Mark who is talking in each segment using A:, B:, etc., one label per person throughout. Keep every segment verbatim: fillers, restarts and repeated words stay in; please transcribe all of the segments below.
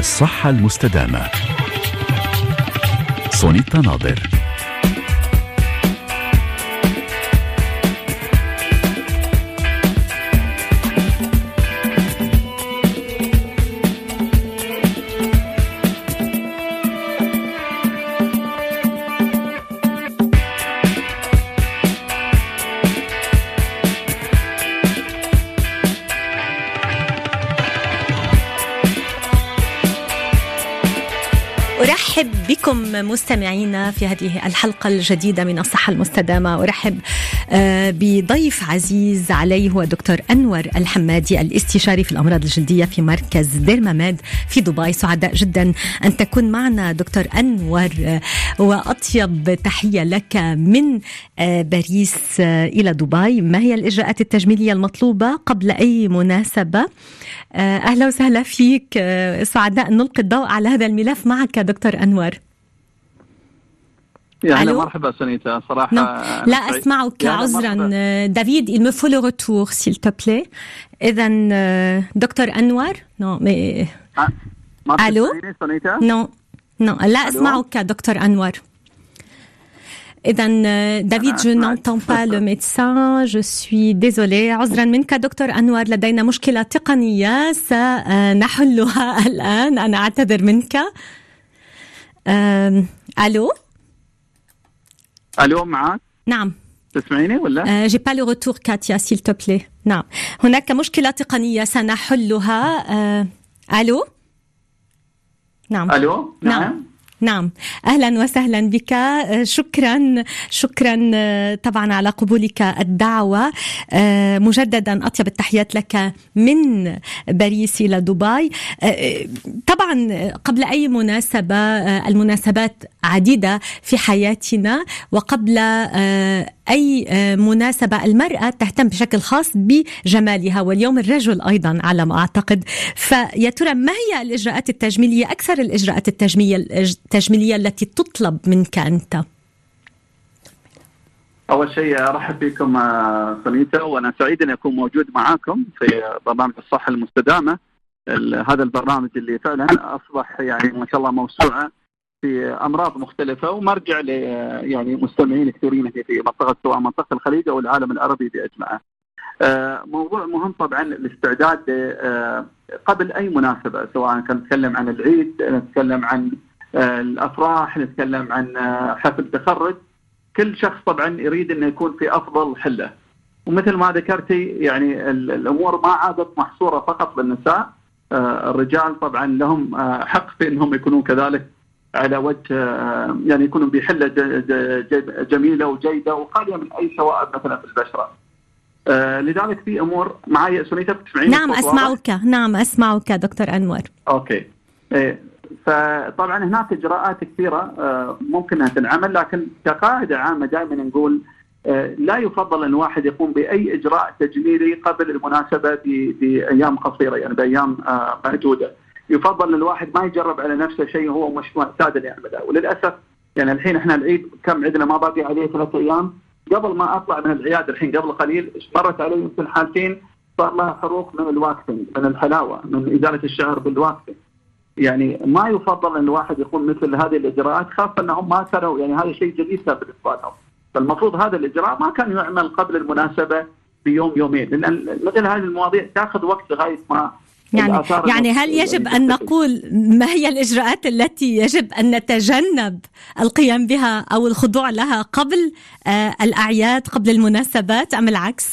A: الصحة المستدامة. سونيتا ناظر.
B: أرحب بكم مستمعينا في هذه الحلقة الجديدة من الصحة المستدامة. أرحب بضيف عزيز علي هو دكتور أنور الحمادي، الاستشاري في الأمراض الجلدية في مركز ديرماميد في دبي. سعداء جدا أن تكون معنا دكتور أنور، وأطيب تحية لك من باريس إلى دبي. ما هي الإجراءات التجميلية المطلوبة قبل أي مناسبة؟ أهلا وسهلا فيك، سعداء نلقي الضوء على هذا الملف معك دكتور أنور.
C: يعني مرحبا سونيتا. صراحة
B: لا أسمعك عذرا دافيد، il me faut le retour s'il te plaît. إذن دكتور أنور نو مي ألو نو نو لا أسمعك دكتور أنور. إذن دافيد je n'entends pas le médecin, je suis désolée. عذرا منك دكتور أنور، لدينا مشكلة تقنية سنحلها الآن، أنا أعتذر منك. ألو
C: ألو معك؟
B: نعم
C: تسمعيني ولا؟
B: جي با لو روتور كاتيا s'il te plaît. نعم هناك مشكلة تقنية سنحلها. ألو نعم
C: ألو
B: نعم, نعم. نعم أهلا وسهلا بك. شكرا شكرا طبعا على قبولك الدعوة. مجددا أطيب التحيات لك من باريس إلى دبي. طبعا قبل أي مناسبة، المناسبات عديدة في حياتنا، وقبل أي مناسبة المرأة تهتم بشكل خاص بجمالها، واليوم الرجل أيضا على ما أعتقد. فيا ترى ما هي الإجراءات التجميلية، أكثر الإجراءات التجميلية التجميلية التي تطلب منك أنت؟
C: أول شيء أرحب بكم سونيتا، وأنا سعيد أن أكون موجود معاكم في برنامج الصحة المستدامة. هذا البرنامج اللي فعلا أصبح يعني ما شاء الله موسوعة في أمراض مختلفة، ومرجع ل يعني مستمعين كثيرين في منطقة، سواء منطقة الخليج أو العالم العربي بأجمعه. موضوع مهم طبعا الاستعداد قبل أي مناسبة، سواء كان نتكلم عن العيد، نتكلم عن الأفراح، نتكلم عن حفل تخرج. كل شخص طبعا يريد أن يكون في أفضل حلة، ومثل ما ذكرتي يعني الأمور ما عادت محصورة فقط بالنساء. الرجال طبعا لهم حق في أنهم يكونون كذلك على وجه يعني يكونوا بحلة جميلة وجيدة وخالية من أي شوائب مثلا في البشرة. لذلك في أمور معي سونيتا بتسمعيني؟
B: نعم أسمعك. نعم أسمعك دكتور أنور.
C: أوكي. فطبعا هناك إجراءات كثيرة ممكن أن تنعمل، لكن كقاعدة عامة دائما نقول لا يفضل أن الواحد يقوم بأي إجراء تجميلي قبل المناسبة بأيام قصيرة، يعني بأيام محدودة. يفضل الواحد ما يجرب على نفسه شيء هو مش معتاد أن يعمله. وللأسف يعني الحين إحنا العيد كم عندنا ما باقي عليه ثلاثة أيام. قبل ما أطلع من العيادة الحين قبل قليل مرت علي يمكن حالتين صار لها حروق من الواكسنج، من الحلاوة، من إزالة الشعر بالواكسنج. يعني ما يفضل أن الواحد يقوم مثل هذه الإجراءات، خاصة أنهم ما كانوا يعني هذا شيء جديد بالنسبة لهم. فالمفروض هذا الإجراء ما كان يعمل قبل المناسبة بيوم يومين، لأن مثل هذه المواضيع تأخذ وقت لغاية ما
B: يعني يعني هل يجب أن نقول ما هي الإجراءات التي يجب أن نتجنب القيام بها أو الخضوع لها قبل آه الأعياد، قبل المناسبات، أم العكس؟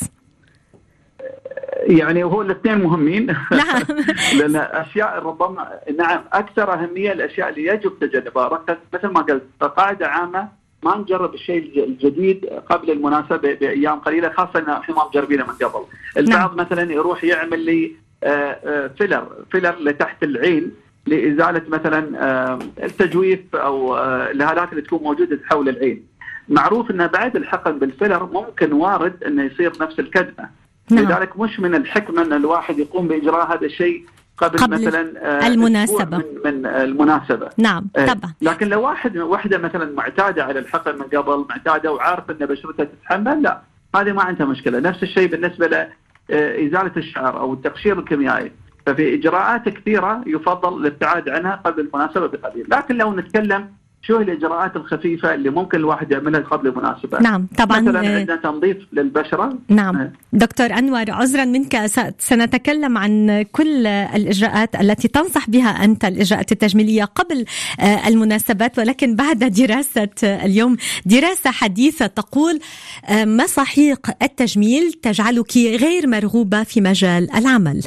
C: يعني هو الاثنين مهمين. نعم. لأن أشياء ربما نعم أكثر أهمية الأشياء اللي يجب تجنبها. مثل ما قلت قاعدة عامة ما نجرب الشيء الجديد قبل المناسبة بأيام قليلة، خاصة إن إحنا ما مجربينه من قبل. البعض نعم. مثلا يروح يعمل لي فيلر فيلر لتحت العين لإزالة مثلا التجويف أو الهالات اللي تكون موجودة حول العين. معروف أن بعد الحقن بالفيلر ممكن وارد أنه يصير نفس الكدمة. نعم. لذلك مش من الحكمة أن الواحد يقوم بإجراء هذا الشيء قبل, قبل مثلا
B: المناسبة.
C: من, من المناسبة.
B: نعم طبعا.
C: لكن لو واحد واحدة مثلا معتادة على الحقن من قبل، معتادة وعارف أن بشرتها تتحمل، لا هذه ما عندها مشكلة. نفس الشيء بالنسبة لإزالة الشعر أو التقشير الكيميائي. ففي إجراءات كثيرة يفضل الابتعاد عنها قبل المناسبة بقليل. لكن لو نتكلم شو الإجراءات الخفيفة اللي ممكن الواحد يعملها قبل المناسبة؟
B: نعم طبعا.
C: مثلا عندنا تنظيف للبشرة.
B: نعم آه. دكتور أنور، عذرا منك سنتكلم عن كل الإجراءات التي تنصح بها أنت، الإجراءات التجميلية قبل المناسبات، ولكن بعد دراسة اليوم، دراسة حديثة تقول مساحيق التجميل تجعلك غير مرغوبة في مجال العمل.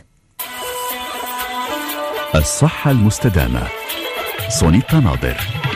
A: الصحة المستدامة. سونيتا ناظر.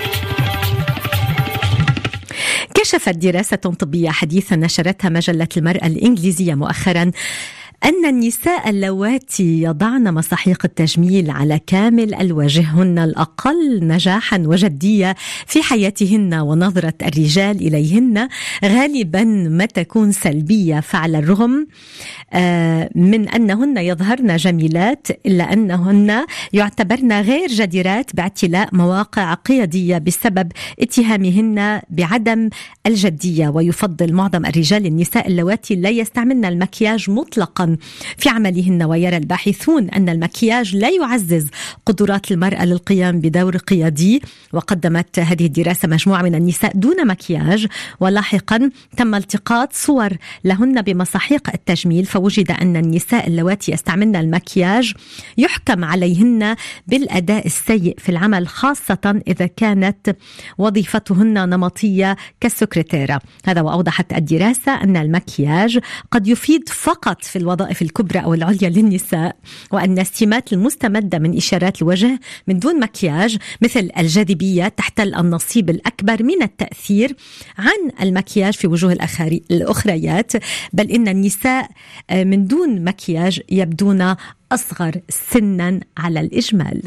B: كشفت دراسة طبية حديثة نشرتها مجلة المرأة الإنجليزية مؤخرا أن النساء اللواتي يضعن مساحيق التجميل على كامل الوجه هن الأقل نجاحا وجدية في حياتهن، ونظرة الرجال إليهن غالبا ما تكون سلبية، فعلى الرغم من أنهن يظهرن جميلات إلا أنهن يعتبرن غير جديرات باعتلاء مواقع قيادية بسبب اتهامهن بعدم الجدية. ويفضل معظم الرجال النساء اللواتي لا يستعملن المكياج مطلقا في عملهن، ويرى الباحثون أن المكياج لا يعزز قدرات المرأة للقيام بدور قيادي. وقدمت هذه الدراسة مجموعة من النساء دون مكياج، ولاحقا تم التقاط صور لهن بمساحيق التجميل، فوجد أن النساء اللواتي يستعملن المكياج يحكم عليهن بالأداء السيء في العمل، خاصة إذا كانت وظيفتهن نمطية كالسكرتيرة. هذا وأوضحت الدراسة أن المكياج قد يفيد فقط في الوظائف الكبرى أو العليا للنساء، وأن السمات المستمدة من إشارات الوجه من دون مكياج مثل الجاذبية تحتل النصيب الأكبر من التأثير عن المكياج في وجوه الأخريات، بل إن النساء من دون مكياج يبدون أصغر سنا على الإجمال.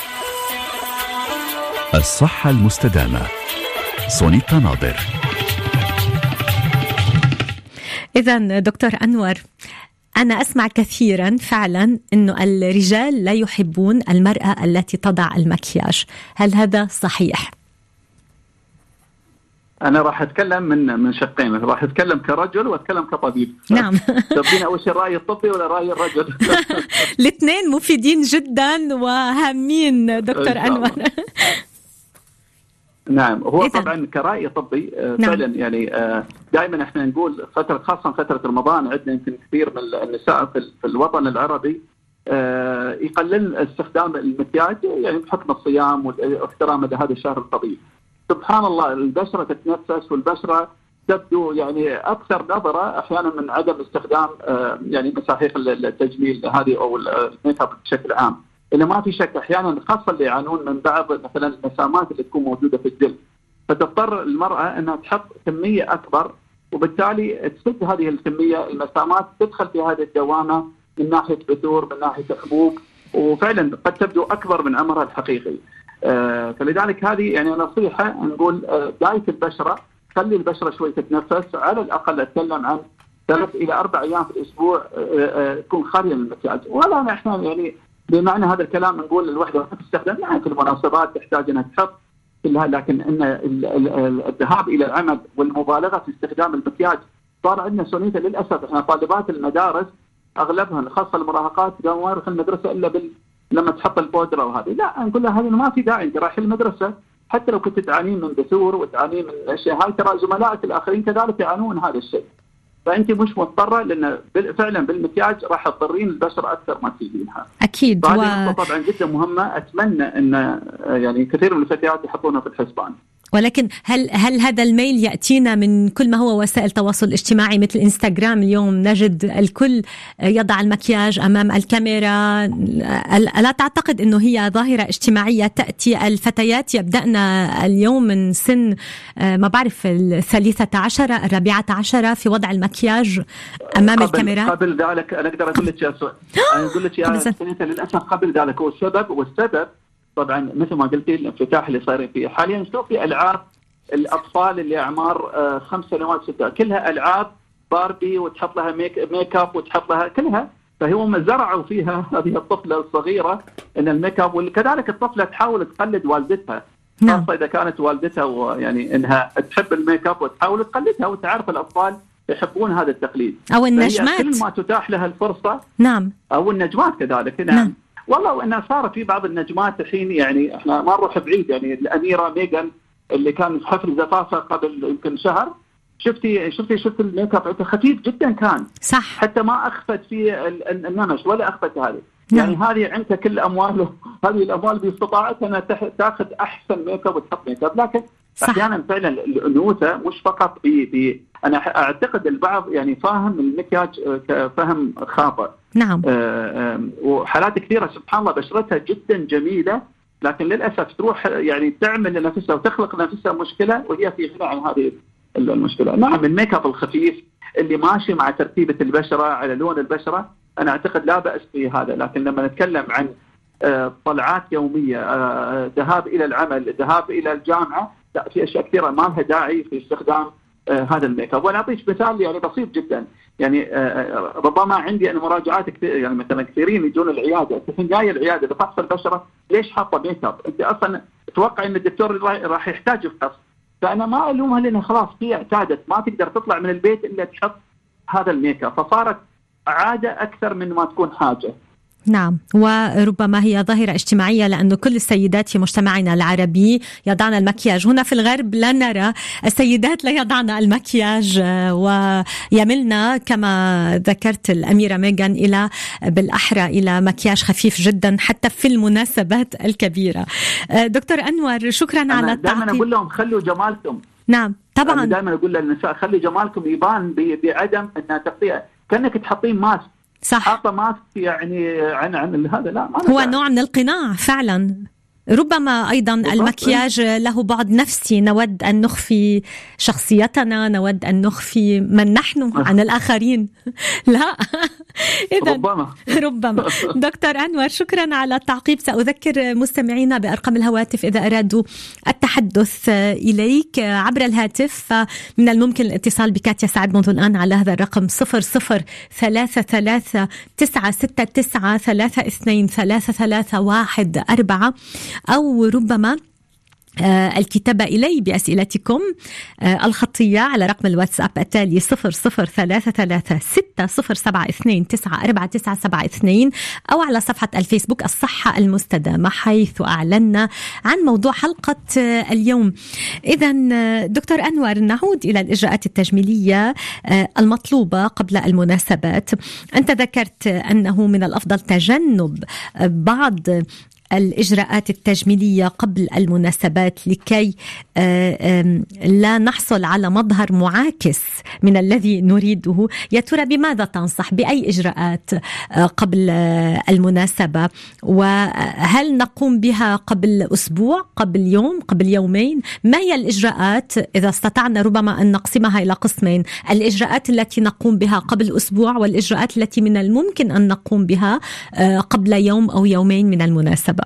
A: الصحة المستدامة. سونيتا ناظر.
B: إذن دكتور أنور، أنا أسمع كثيرا فعلا أنه الرجال لا يحبون المرأة التي تضع المكياج، هل هذا صحيح؟
C: أنا راح أتكلم من من شقين، راح أتكلم كرجل وأتكلم كطبيب.
B: نعم.
C: تبين أول شيء الرأي الطبي ولا رأي الرجل؟
B: الاثنين مفيدين جدا وهامين دكتور أنور.
C: نعم، هو طبعا كرأي طبي فعلا. نعم. يعني دائما احنا نقول فترة، خاصة فترة رمضان، عندنا يمكن كثير من النساء في الوطن العربي يقلل استخدام المكياج، يعني بحكم الصيام واحترام هذا الشهر الطبيعي. سبحان الله، البشرة تتنفس والبشرة تبدو يعني أكثر نظرة أحيانا من عدم استخدام يعني مساحيق التجميل هذه أو الميك اب بشكل عام. إنه ما في شك أحيانا، خاصة اللي يعانون من بعض مثلا المسامات اللي تكون موجودة في الجلد، فتضطر المرأة أنها تحط كمية أكبر، وبالتالي تسد هذه الكمية المسامات، تدخل في هذه الدوامة من ناحية بثور، من ناحية حبوب، وفعلا قد تبدو أكبر من عمرها الحقيقي. آه فلذلك هذه يعني نصيحة نقول آه داية البشرة، خلي البشرة شوي تتنفس، على الأقل أتكلم عن ثلاث إلى أربع أيام في الأسبوع تكون آه خالية من المكياج. ولا نحن يعني بمعنى هذا الكلام نقول الوحدة تستخدم، يعني في المناسبات تحتاج أنها تحط كلها، لكن إن الذهاب إلى العمل والمبالغة في استخدام المكياج صار عندنا سونيتا للأسف. إحنا طالبات المدارس أغلبها خاصة المراهقات قاموا يروحوا المدرسة إلا بال لما تحط البودرة وهذه، لا نقول لها هذه ما في داعي، أنت رايح المدرسة حتى لو كنت تعانين من بثور وتعانين من أشياء هاي، ترى زملائك الآخرين كذلك يعانون هذا الشيء، فأنت مش مضطرة، لأن فعلا بالمكياج راح تضرين البشرة أكثر ما تفيدينها.
B: أكيد.
C: وهذه و... طبعا جدا مهمة، أتمنى أن يعني كثير من الفتيات يحطونها في الحسبان.
B: ولكن هل هل هذا الميل يأتينا من كل ما هو وسائل التواصل الاجتماعي مثل إنستغرام؟ اليوم نجد الكل يضع المكياج أمام الكاميرا. ألا تعتقد أنه هي ظاهرة اجتماعية تأتي؟ الفتيات يبدأن اليوم من سن ما بعرف الثالثة عشرة الرابعة عشرة في وضع المكياج أمام
C: قبل
B: الكاميرا.
C: قبل ذلك أنا أقدر أقول لك يا سؤال، أنا أقول لك يا سنة للأسف قبل ذلك هو السبب، والسبب طبعا مثل ما قلتي الانفتاح اللي صايرين فيه حاليا. شوفي العاب الاطفال اللي اعمار آه خمس سنوات ستة، كلها العاب باربي وتحط لها ميك, ميك اب وتحط لها كلها، فهم زرعوا فيها هذه الطفله الصغيره ان الميك اب، وكذلك الطفله تحاول تقلد والدتها، خاصه اذا كانت والدتها ويعني انها تحب الميك اب وتحاول تقلدها، وتعرف الاطفال يحبون هذا التقليد.
B: او النجمات
C: كل ما تتاح لها الفرصه.
B: نعم.
C: او النجمات كذلك. نعم, نعم. والله وإنها صار في بعض النجمات الحين، يعني إحنا ما نروح بعيد، يعني الأميرة ميغان اللي كان في حفل زفافة قبل يمكن شهر، شفتي شفتي شفت الميك اب خفيف جدا كان،
B: صح،
C: حتى ما أخفت في النمش ولا أخفت هذه. يعني هذه عندها كل أمواله، هذه الأموال باستطاعتها أنها تأخذ أحسن ميك اب وتحط ميك اب، لكن صح. أحيانا فعلا الأنوثة مش فقط ب ب أنا أعتقد البعض يعني فاهم المكياج كفهم خاطئ.
B: نعم.
C: آه وحالات كثيرة سبحان الله بشرتها جدا جميلة، لكن للأسف تروح يعني تعمل لنفسها وتخلق لنفسها مشكلة وهي في غنى عن هذه المشكلة. نعم الميك اب الخفيف اللي ماشي مع ترتيبة البشرة على لون البشرة أنا أعتقد لا بأس في هذا، لكن لما نتكلم عن طلعات يومية، ذهاب إلى العمل، ذهاب إلى الجامعة، لا في أشياء كثيرة ما لها داعي في استخدام هذا الميك اب. وأنا أعطيك مثال يعني بسيط جدا، يعني ربما عندي أنا مراجعات كثير، يعني مثلا كثيرين يجون العيادة، تحين جاي العيادة لفحص البشرة ليش حاطة ميك اب؟ أنت أصلا تتوقع إن الدكتور راح يحتاج يفحص، فأنا ما ألومها لأنها خلاص هي اعتادت ما تقدر تطلع من البيت إلا تحط هذا الميك اب، فصارت عادة أكثر من ما تكون حاجة.
B: نعم، وربما هي ظاهرة اجتماعية لأنه كل السيدات في مجتمعنا العربي يضعن المكياج. هنا في الغرب لا نرى السيدات لا يضعن المكياج، ويملنا كما ذكرت الأميرة ميغان إلى بالأحرى إلى مكياج خفيف جدا حتى في المناسبات الكبيرة. دكتور أنور شكرا على التعقيب.
C: دائما أقول لهم خلوا جمالكم.
B: نعم طبعا،
C: دائما أقول للنساء خلي جمالكم يبان بعدم أن تغطية، كأنك تحطين ماسك،
B: صح،
C: حاطة ماسك يعني عن عن هذا، لا ما
B: هو نوع من القناع فعلا. ربما أيضا المكياج له بعد نفسي، نود أن نخفي شخصيتنا، نود أن نخفي من نحن عن الآخرين. لا إذن
C: ربما
B: ربما دكتور أنور شكرا على التعقيب. سأذكر مستمعينا بأرقام الهواتف إذا أرادوا التحدث إليك عبر الهاتف، فمن الممكن الاتصال بك يا سعد منذ الآن على هذا الرقم صفر صفر ثلاثة ثلاثة تسعة ستة تسعة ثلاثة اثنين ثلاثة ثلاثة واحد أربعة، أو ربما آه الكتابة إلي بأسئلتكم آه الخطية على رقم الواتساب التالي صفر صفر ثلاثة ثلاثة ستة صفر سبعة اثنين تسعة أربعة تسعة سبعة اثنين، أو على صفحة الفيسبوك الصحة المستدامة حيث أعلنا عن موضوع حلقة آه اليوم. إذن آه دكتور أنور نعود إلى الإجراءات التجميلية آه المطلوبة قبل المناسبات. أنت ذكرت أنه من الأفضل تجنب آه بعض الإجراءات التجميلية قبل المناسبات لكي لا نحصل على مظهر معاكس من الذي نريده. يا ترى بماذا تنصح؟ بأي إجراءات قبل المناسبة؟ وهل نقوم بها قبل أسبوع، قبل يوم، قبل يومين؟ ما هي الإجراءات إذا استطعنا ربما أن نقسمها إلى قسمين، الإجراءات التي نقوم بها قبل أسبوع والإجراءات التي من الممكن أن نقوم بها قبل يوم أو يومين من المناسبة؟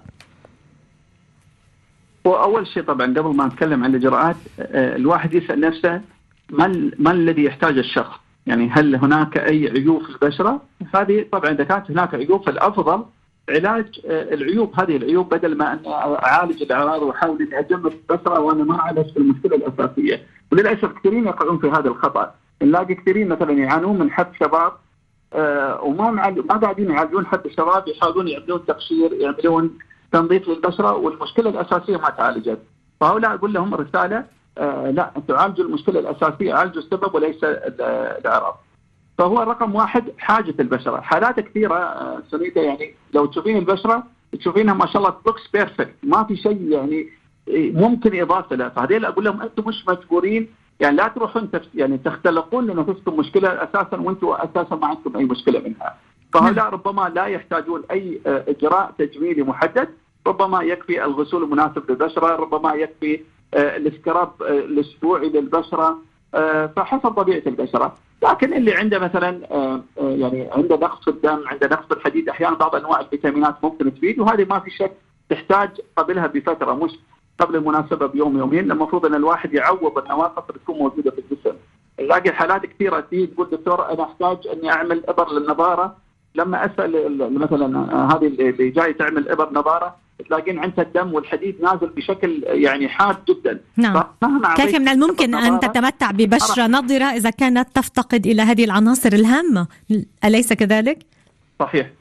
C: وأول شيء طبعا قبل ما نتكلم عن الإجراءات الواحد يسأل نفسه ما ما الذي يحتاج الشخص، يعني هل هناك أي عيوب في البشرة؟ هذه طبعا إذا كانت هناك عيوب فالأفضل علاج العيوب هذه العيوب بدل ما أن أعالج الأعراض وأحاول أن أجمد البشرة وأنا ما أعالج المشكلة الأساسية. وللأسف كثيرين يقعون في هذا الخطأ، نلاقي كثيرين مثلا يعانون من حب شباب آه وما ما قاعدين يعالجون حب الشباب، يحاولون يعملون تقشير، يعملون تنظيف للبشرة والمشكلة الأساسية ما تعالجت. فهؤلاء أقول لهم رسالة آه لا أنتوا عالجوا المشكلة الأساسية، عالجوا السبب وليس الأعراض. فهو رقم واحد حاجة البشرة. حالات كثيرة آه سنيدة، يعني لو تشوفين البشرة تشوفينها ما شاء الله بوكس بيرفكت، ما في شيء يعني ممكن إضافة له. فهذيل أقول لهم أنتم مش مجبورين، يعني لا تروحون يعني تختلقون لنفسكم مشكلة أساسا وأنتم أساسا ما عندكم أي مشكلة منها. فهؤلاء ربما لا يحتاجون أي إجراء تجميلي محدد، ربما يكفي الغسول المناسب للبشرة، ربما يكفي الاسكراب الأسبوعي للبشرة فحسب طبيعة البشرة. لكن اللي عنده مثلا يعني عنده نقص في الدم، عنده نقص في الحديد، أحيانا بعض أنواع الفيتامينات ممكن تفيد، وهذه ما في شك تحتاج قبلها بفترة، مش قبل المناسبة بيوم يومين. المفروض أن الواحد يعوض النواقص اللي تكون موجودة في الجسم. نلاقي حالات كثيرة تيجي تقول دكتور أنا أحتاج أني أعمل إبر للنظارة. لما أسأل مثلا هذه اللي جاي تعمل إبر نظارة تلاقين عندها الدم والحديد نازل بشكل يعني حاد جدا.
B: نعم. كيف من الممكن أن تتمتع ببشرة نضرة إذا كانت تفتقد إلى هذه العناصر الهامة؟ أليس كذلك؟
C: صحيح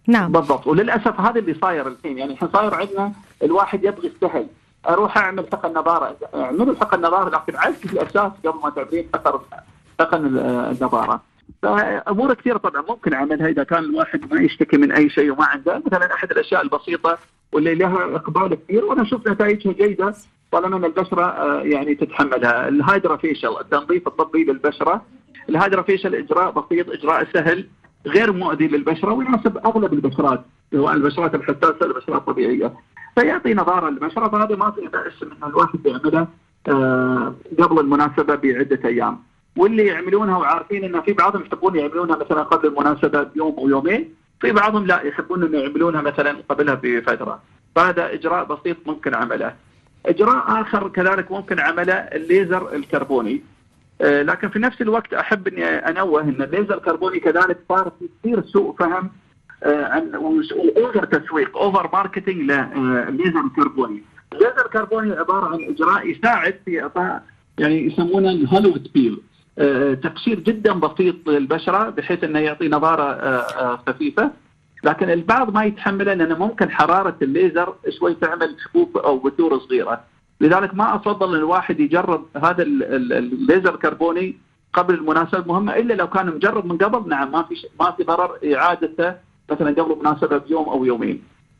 B: نعم
C: بالضبط. وللاسف هذا اللي صاير الحين، يعني الحين صاير عندنا الواحد يبغي السهل، اروح اعمل حقن نظاره، اعمل حقن نظاره لكن عالجي في الاساس قبل ما تعملين حقن النظاره. فامور كثيره طبعا ممكن اعملها اذا كان الواحد ما يشتكي من اي شيء وما عنده، مثلا احد الاشياء البسيطه واللي لها اقبال كثير وانا اشوف نتائجها جيده طالما ان البشره يعني تتحملها، الهايدرا فيشل، التنظيف الطبي للبشره. الهايدرا فيشل اجراء بسيط، اجراء سهل، غير مؤذي للبشره ويناسب اغلب البشرات، سواء البشرات الحساسه البشرات الطبيعيه، فيعطي نظاره للبشره. فهذا ما في بأس من الواحد يعمله آه قبل المناسبه بعده ايام. واللي يعملونها وعارفين ان في بعضهم يحبون يعملونها مثلا قبل المناسبه بيوم او يومين، في بعضهم لا يحبون انه يعملونها مثلا قبلها بفتره. فهذا اجراء بسيط ممكن عمله. اجراء اخر كذلك ممكن عمله الليزر الكربوني، آه لكن في نفس الوقت احب اني انوه ان الليزر الكربوني كذلك صار في كثير سوء فهم آه عن اوفر تسويق، اوفر ماركتينج للليزر الكربوني. الليزر الكربوني عباره عن اجراء يساعد في اعطاء يعني يسمونه الهوليوود بيل، آه تقشير جدا بسيط للبشره بحيث انه يعطي نظاره آه آه خفيفه، لكن البعض ما يتحمله لأنه ممكن حرارة الليزر شوي تعمل حبوب أو بثور صغيرة. لذلك ما أفضل أن الواحد يجرب هذا الليزر الكربوني قبل المناسبة المهمة، إلا لو كان مجرب من قبل نعم ما في ما في ضرر إعادته مثلا قبل المناسبة بيوم أو يومين.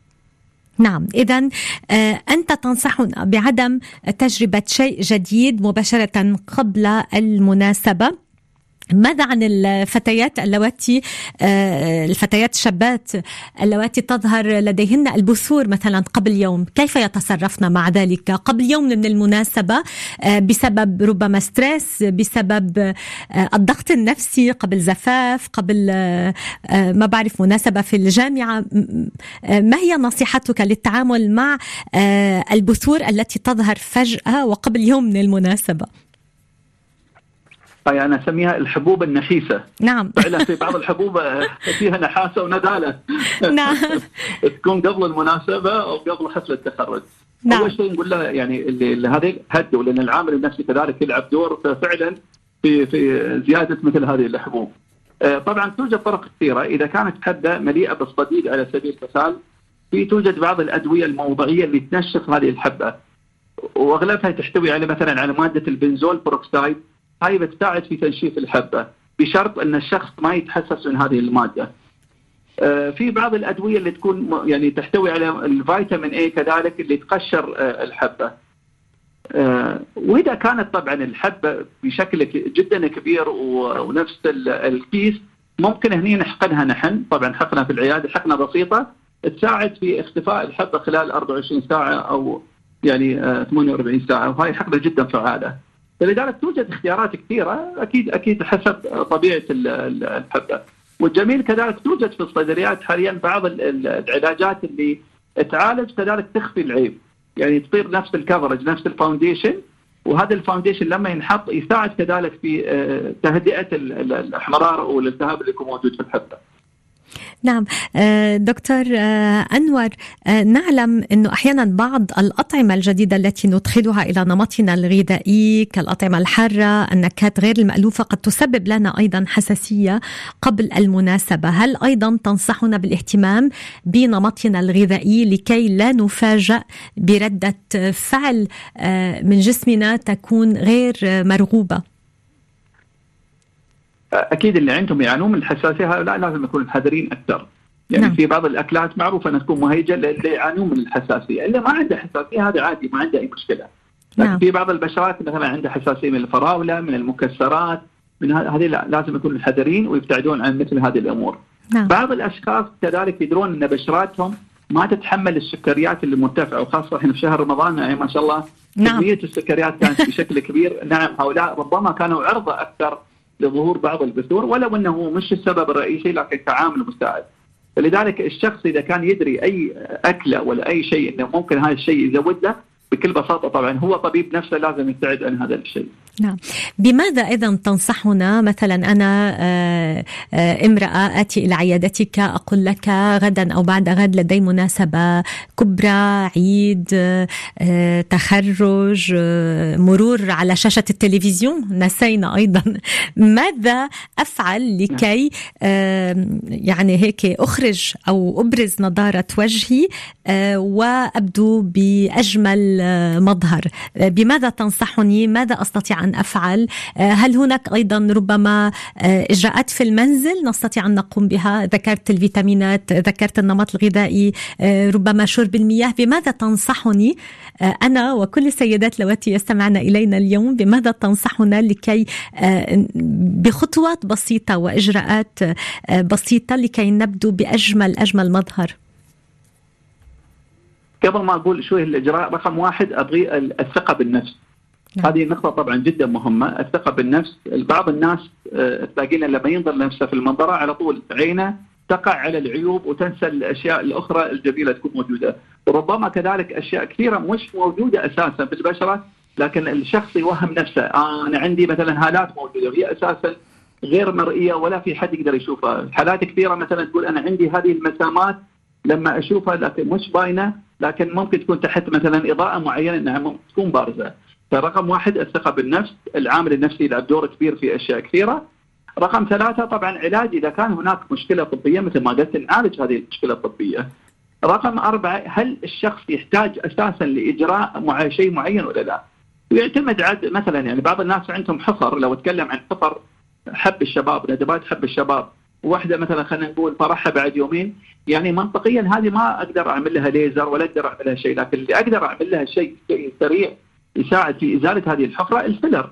B: نعم، إذن آه أنت تنصحنا بعدم تجربة شيء جديد مباشرة قبل المناسبة. ماذا عن الفتيات اللواتي الفتيات الشابات اللواتي تظهر لديهن البثور مثلا قبل يوم، كيف يتصرفن مع ذلك قبل يوم من المناسبة بسبب ربما ستريس، بسبب الضغط النفسي، قبل زفاف، قبل ما بعرف مناسبة في الجامعة؟ ما هي نصيحتك للتعامل مع البثور التي تظهر فجأة وقبل يوم من المناسبة؟
C: يعني أنا أسميها الحبوب النحيسة.
B: نعم.
C: فعلا في بعض الحبوب فيها نحاسة وندالة.
B: نعم.
C: تكون قبل المناسبة أو قبل حفل التخرج.
B: نعم.
C: أول شيء نقول له يعني اللي هذه هدوا، لأن العامل النفسي كذلك يلعب دور فعلا في في زيادة مثل هذه الحبوب. طبعا توجد طرق كثيرة، إذا كانت حبة مليئة بالصديد على سبيل المثال، في توجد بعض الأدوية الموضعية اللي تنشف هذه الحبة، وأغلبها تحتوي على مثلا على مادة البنزول بروكسايد، هاي بتساعد في تنشيف الحبة بشرط أن الشخص ما يتحسس من هذه المادة. آه في بعض الأدوية اللي تكون يعني تحتوي على الفيتامين A كذلك اللي تقشر آه الحبة. آه وإذا كانت طبعا الحبة بشكل جدا كبير ونفس الكيس، ممكن هني نحقنها نحن، طبعا حقنها في العيادة حقنة بسيطة تساعد في اختفاء الحبة خلال أربعة وعشرين ساعة أو يعني آه ثمانية وأربعين ساعة، وهي حقنة جدا فعالة. فلذلك توجد اختيارات كثيرة أكيد أكيد حسب طبيعة الحبة. والجميل كذلك توجد في الصيدليات حاليا بعض العلاجات اللي تعالج كذلك تخفي العيب، يعني تصير نفس الكفرج نفس الفاونديشن، وهذا الفاونديشن لما ينحط يساعد كذلك في تهدئة الأحمرار والالتهاب اللي يكون موجود في الحبة.
B: نعم دكتور أنور، نعلم أنه أحيانا بعض الأطعمة الجديدة التي ندخلها إلى نمطنا الغذائي كالأطعمة الحارة، النكهات غير المألوفة، قد تسبب لنا أيضا حساسية قبل المناسبة. هل أيضا تنصحنا بالاهتمام بنمطنا الغذائي لكي لا نفاجأ بردة فعل من جسمنا تكون غير مرغوبة؟
C: أكيد اللي عندهم يعانون من الحساسية هؤلاء لازم يكونوا حذرين أكثر. يعني نعم. في بعض الأكلات معروفة أن تكون مهيجة للي يعانون من الحساسية، اللي ما عنده حساسية هذا عادي ما عنده أي مشكلة. لكن نعم. في بعض البشرات مثلا عنده حساسية من الفراولة، من المكسرات، من هذه لازم يكونوا حذرين ويبتعدون عن مثل هذه الأمور. نعم. بعض الأشخاص كذلك يدرون أن بشراتهم ما تتحمل السكريات اللي مرتفعة، وخاصة إحنا في شهر رمضان يعني ما شاء الله نعم. كمية السكريات كانت بشكل كبير. نعم هؤلاء ربما كانوا عرضة أكثر لظهور بعض البثور، ولو أنه مش السبب الرئيسي لكن كعامل مساعد. فلذلك الشخص إذا كان يدري أي أكلة ولا أي شيء أنه ممكن هذا الشيء يزود له، بكل بساطة طبعا هو طبيب نفسه لازم يبتعد عن هذا الشيء.
B: نعم. بماذا إذن تنصحنا؟ مثلا أنا امرأة آتي إلى عيادتك، أقول لك غدا أو بعد غد لدي مناسبة كبرى، عيد، تخرج، مرور على شاشة التلفزيون، نسينا أيضا. ماذا أفعل لكي يعني هيك أخرج أو أبرز نضارة وجهي وأبدو بأجمل مظهر؟ بماذا تنصحني؟ ماذا أستطيع أن أفعل؟ هل هناك أيضا ربما إجراءات في المنزل نستطيع أن نقوم بها؟ ذكرت الفيتامينات، ذكرت النمط الغذائي، ربما شرب المياه. بماذا تنصحني أنا وكل السيدات اللواتي يستمعن إلينا اليوم؟ بماذا تنصحنا لكي بخطوات بسيطة وإجراءات بسيطة لكي نبدو بأجمل أجمل مظهر؟
C: قبل ما أقول شو هي الإجراء، رقم واحد أبغي الثقة بالنفس. نعم. هذه النقطة طبعا جدا مهمة، الثقة بالنفس. بعض الناس تلاقينا لما ينظر لنفسه في المنظرة على طول عينه تقع على العيوب وتنسى الأشياء الأخرى الجميلة تكون موجودة، وربما كذلك أشياء كثيرة مش موجودة أساسا في البشرة، لكن الشخص يوهم نفسه آه أنا عندي مثلا هالات موجودة وهي أساسا غير مرئية ولا في حد يقدر يشوفها. حالات كثيرة مثلا تقول أنا عندي هذه المسامات لما أشوفها لكن مش باينة، لكن ممكن تكون تحت مثلا إضاءة معينة أنها تكون بارزة. فرقم واحد الثقة بالنفس، العامل النفسي له دور كبير في أشياء كثيرة. رقم ثلاثة طبعا علاج إذا كان هناك مشكلة طبية مثل ما قلت نعالج هذه المشكلة الطبية. رقم أربعة هل الشخص يحتاج أساسا لإجراء مع شيء معين ولا لا؟ ويعتمد عد مثلا يعني بعض الناس عندهم حفر، لو اتكلم عن حفر حب الشباب، ندبات حب الشباب، واحدة مثلا خلينا نقول فرحها بعد يومين، يعني منطقيا هذه ما أقدر أعمل لها ليزر ولا أقدر أعمل لها شيء، لكن اللي أقدر أعمل لها شيء سريع يساعد في إزالة هذه الحفرة الفيلر،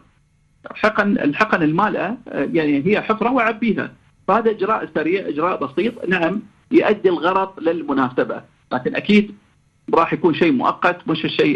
C: حقن الحقن المالئة، يعني هي حفرة وعبيها. فهذا إجراء سريع، إجراء بسيط، نعم يؤدي الغرض للمناسبة، لكن أكيد راح يكون شيء مؤقت مش الشيء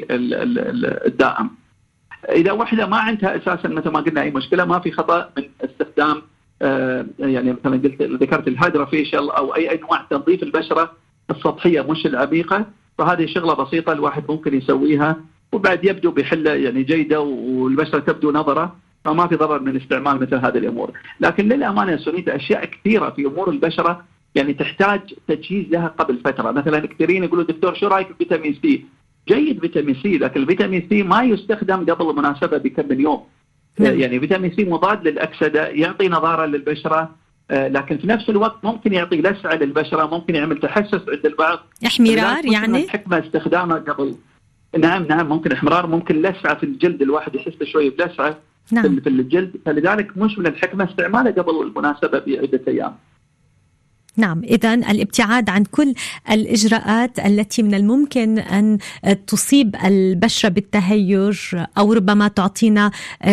C: الدائم. إذا واحدة ما عندها أساسا مثل ما قلنا أي مشكلة، ما في خطأ من استخدام آه يعني مثلا قلت ذكرت الهيدروفيشل أو أي أنواع تنظيف البشرة السطحية مش العميقة، فهذه شغلة بسيطة الواحد ممكن يسويها وبعد يبدو بحلة يعني جيدة والبشرة تبدو نظرة، فما في ضرر من استعمال مثل هذه الأمور. لكن للأمانة يا سونيتا أشياء كثيرة في أمور البشرة يعني تحتاج تجهيز لها قبل فترة. مثلا كثيرين يقولوا دكتور شو رأيك بفيتامين سي؟ جيد فيتامين سي، لكن الفيتامين سي ما يستخدم قبل المناسبة بكم من يوم. يعني فيتامين سي مضاد للأكسدة، يعطي نضارة للبشرة، لكن في نفس الوقت ممكن يعطي لسعة للبشرة، ممكن يعمل تحسس عند البعض،
B: احمرار يعني
C: الحكمة استخدامه قبل. نعم نعم ممكن احمرار، ممكن لسعة في الجلد، الواحد يحس شوية بلسعة نعم. في الجلد، فلذلك مش من الحكمة استعماله قبل المناسبة بعدة أيام.
B: نعم، إذن الابتعاد عن كل الإجراءات التي من الممكن أن تصيب البشرة بالتهيج أو ربما تعطينا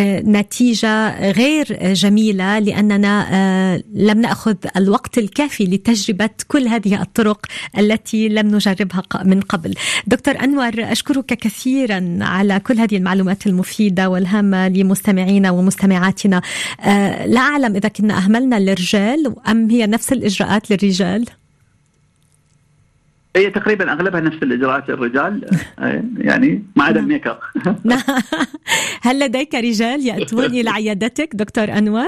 B: نتيجة غير جميلة لأننا لم نأخذ الوقت الكافي لتجربة كل هذه الطرق التي لم نجربها من قبل. دكتور أنور، أشكرك كثيرا على كل هذه المعلومات المفيدة والهامة لمستمعينا ومستمعاتنا. لا أعلم إذا كنا أهملنا الرجال أم هي نفس الإجراءات للرجال؟
C: هي تقريبا أغلبها نفس الإجراءات للرجال يعني ما عدا الميك اب.
B: هل لديك رجال يأتون إلى عيادتك دكتور أنور؟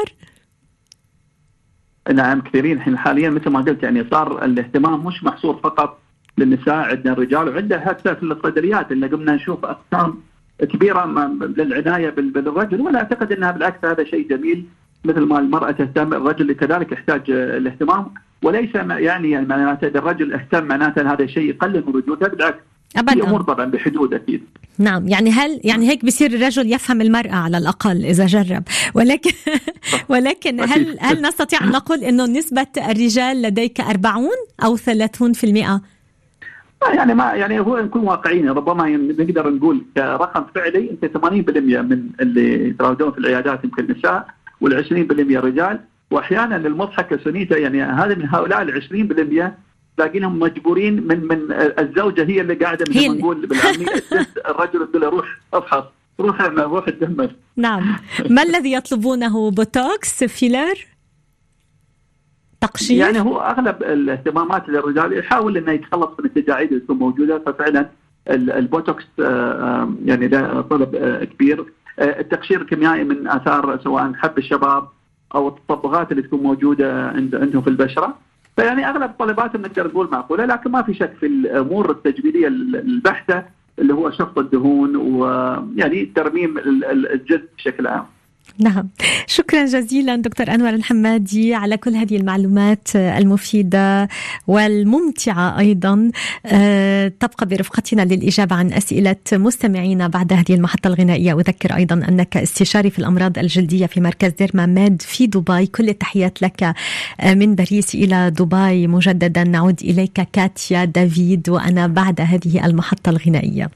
C: نعم كثيرين الحين حاليا مثل ما قلت، يعني صار الاهتمام مش محصور فقط للنساء، عندنا الرجال وعندنا حتى في الصيدليات اللي قمنا نشوف أقسام كبيرة للعناية بالرجل، ولا أعتقد أنها بالعكس هذا شيء جميل. مثل ما المرأة تهتم الرجل كذلك يحتاج الاهتمام، وليس يعني يعني معناته الرجل اهتم معناته هذا شيء يقلل من وجوده، بالعكس في امور طبعا بحدود اكيد.
B: نعم، يعني هل يعني هيك بصير الرجل يفهم المرأة على الأقل إذا جرب، ولكن ولكن هل هل نستطيع أن نقول إنه نسبة الرجال لديك أربعون أو ثلاثون في المئة؟
C: يعني ما يعني هو نكون واقعيين، ربما نقدر نقول كرقم فعلي أنت ثمانين بالمئة من اللي يتواجدون في العيادات يمكن نساء والعشرين بالمئة رجال، وأحيانا المضحكة سونيتا يعني هذا من هؤلاء العشرين بالمئة تلاقينهم مجبورين من من الزوجة هي اللي قاعدة مثل ما نقول بالعامية الرجل يقول له روح افحص، روح روح اتدمر.
B: نعم، ما الذي يطلبونه؟ بوتوكس، فيلر، تقشير؟
C: يعني هو أغلب الاهتمامات للرجال يحاول إنه يتخلص من التجاعيد اللي تكون موجودة، ففعلا البوتوكس يعني ده طلب كبير. التقشير الكيميائي من آثار سواء حب الشباب أو التصبغات اللي تكون موجودة عند عندهم في البشرة. فيعني أغلب الطلبات نقدر نقول معقولة، لكن ما في شك في الأمور التجميلية البحتة اللي هو شفط الدهون ويعني ترميم الجلد بشكل عام.
B: نعم، شكرا جزيلا دكتور أنور الحمادي على كل هذه المعلومات المفيدة والممتعة أيضا. تبقى برفقتنا للإجابة عن أسئلة مستمعينا بعد هذه المحطة الغنائية. أذكر أيضا أنك استشاري في الأمراض الجلدية في مركز ديرما ميد في دبي. كل التحيات لك من باريس إلى دبي مجددا. نعود إليك كاتيا دافيد وأنا بعد هذه المحطة الغنائية.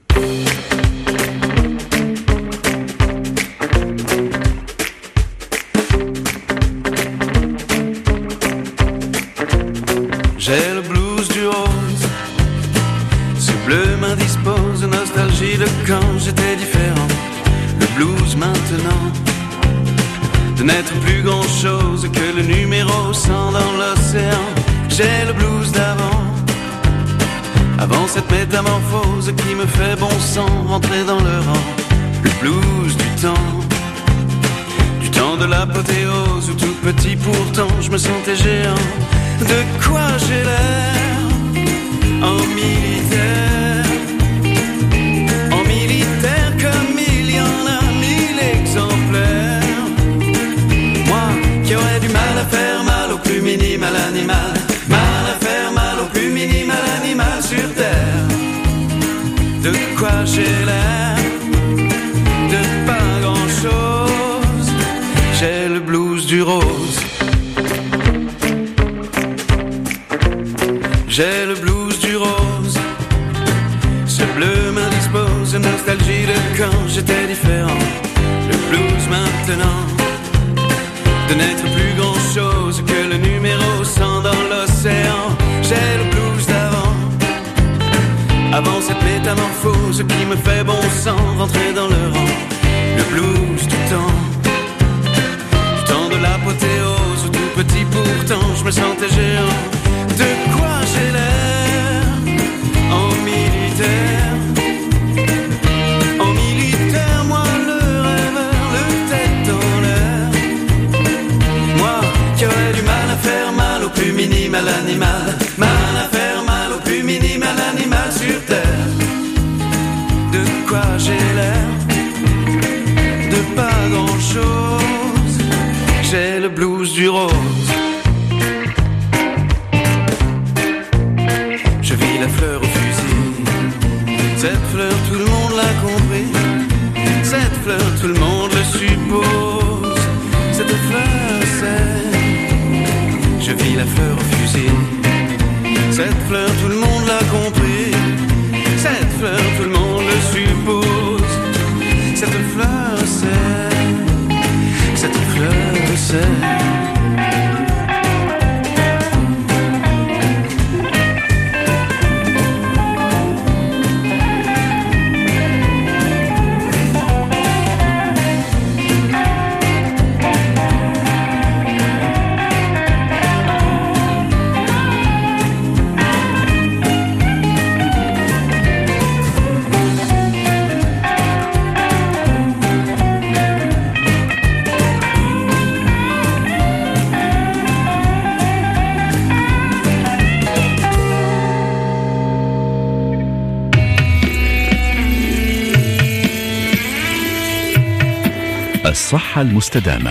D: J'ai le blues du rose, ce bleu m'indispose, nostalgie de quand j'étais différent. Le blues maintenant, de n'être plus grand chose que le numéro cent dans l'océan. J'ai le blues d'avant, avant cette métamorphose qui me fait bon sang rentrer dans le rang. Le blues du temps, du temps de l'apothéose où tout petit pourtant je me sentais géant. De quoi j'ai l'air en militaire, en militaire comme il y en a mille exemplaires. Moi qui aurais du mal à faire mal au plus minimal animal, mal à faire mal au plus minimal animal sur terre. De quoi j'ai l'air, de pas grand chose, j'ai le blues du rose. J'ai le blues du rose, ce bleu m'indispose, nostalgie de quand j'étais différent. Le blues maintenant, de n'être plus grand chose que le numéro cent dans l'océan. J'ai le blues d'avant, avant cette métamorphose qui me fait bon sang rentrer dans le rang. Le blues du temps, du temps de l'apothéose où tout petit pourtant je me sentais géant. De quoi j'ai l'air en militaire, en militaire, moi le rêveur, le tête en l'air. Moi qui aurais du mal à faire mal au plus minimal animal, mal à faire mal au plus minimal animal sur terre. De quoi j'ai l'air, de pas grand chose, j'ai le blues du rose. La fleur au fusil, cette fleur tout le monde l'a compris, cette fleur tout le monde le suppose, cette fleur c'est, je vis la fleur au fusil, cette fleur tout le monde l'a compris, cette fleur tout le monde le suppose, cette fleur c'est, cette fleur c'est.
A: الصحة المستدامة.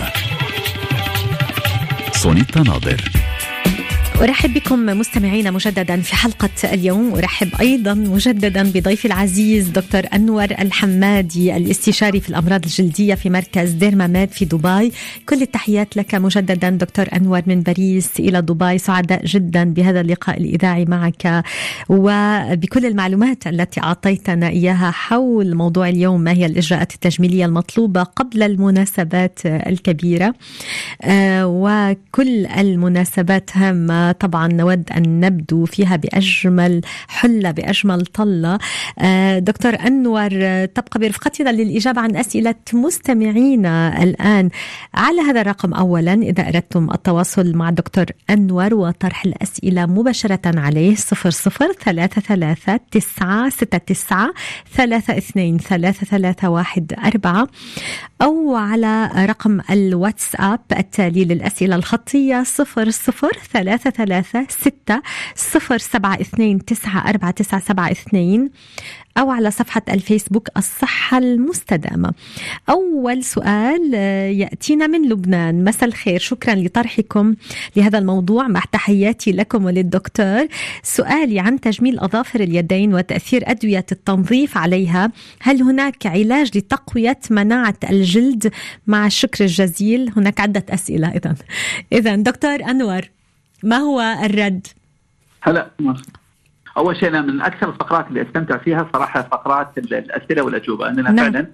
A: سونيتا ناظر.
B: أرحب بكم مستمعينا مجددا في حلقة اليوم. أرحب أيضا مجددا بضيفي العزيز دكتور أنور الحمادي الاستشاري في الأمراض الجلدية في مركز ديرما ميد في دبي. كل التحيات لك مجددا دكتور أنور من باريس إلى دبي. سعداء جدا بهذا اللقاء الإذاعي معك وبكل المعلومات التي أعطيتنا إياها حول موضوع اليوم، ما هي الإجراءات التجميلية المطلوبة قبل المناسبات الكبيرة، وكل المناسبات هامة وطبعا نود أن نبدو فيها بأجمل حلة بأجمل طلة. دكتور أنور، تبقى برفقتنا للإجابة عن أسئلة مستمعينا الآن على هذا الرقم. أولا إذا أردتم التواصل مع دكتور أنور وطرح الأسئلة مباشرة عليه صفر صفر ثلاثة ثلاثة تسعة ستة تسعة ثلاثة اثنين ثلاثة ثلاثة واحد أربعة، أو على رقم الواتساب التالي للأسئلة الخطية صفر صفر ثلاثة ثلاثة ستة صفر سبعة اثنين تسعة أربعة تسعة سبعة اثنين، أو على صفحة الفيسبوك الصحة المستدامة. أول سؤال يأتينا من لبنان. مساء الخير، شكرا لطرحكم لهذا الموضوع، مع تحياتي لكم وللدكتور. سؤالي عن تجميل أظافر اليدين وتأثير أدوية التنظيف عليها، هل هناك علاج لتقوية مناعة الجلد؟ مع الشكر الجزيل. هناك عدة أسئلة. إذن إذن دكتور أنور، ما هو الرد؟
C: هلا، أول شيء أنا من أكثر الفقرات اللي أستمتع فيها صراحة فقرات الأسئلة والأجوبة، أننا نعم. فعلا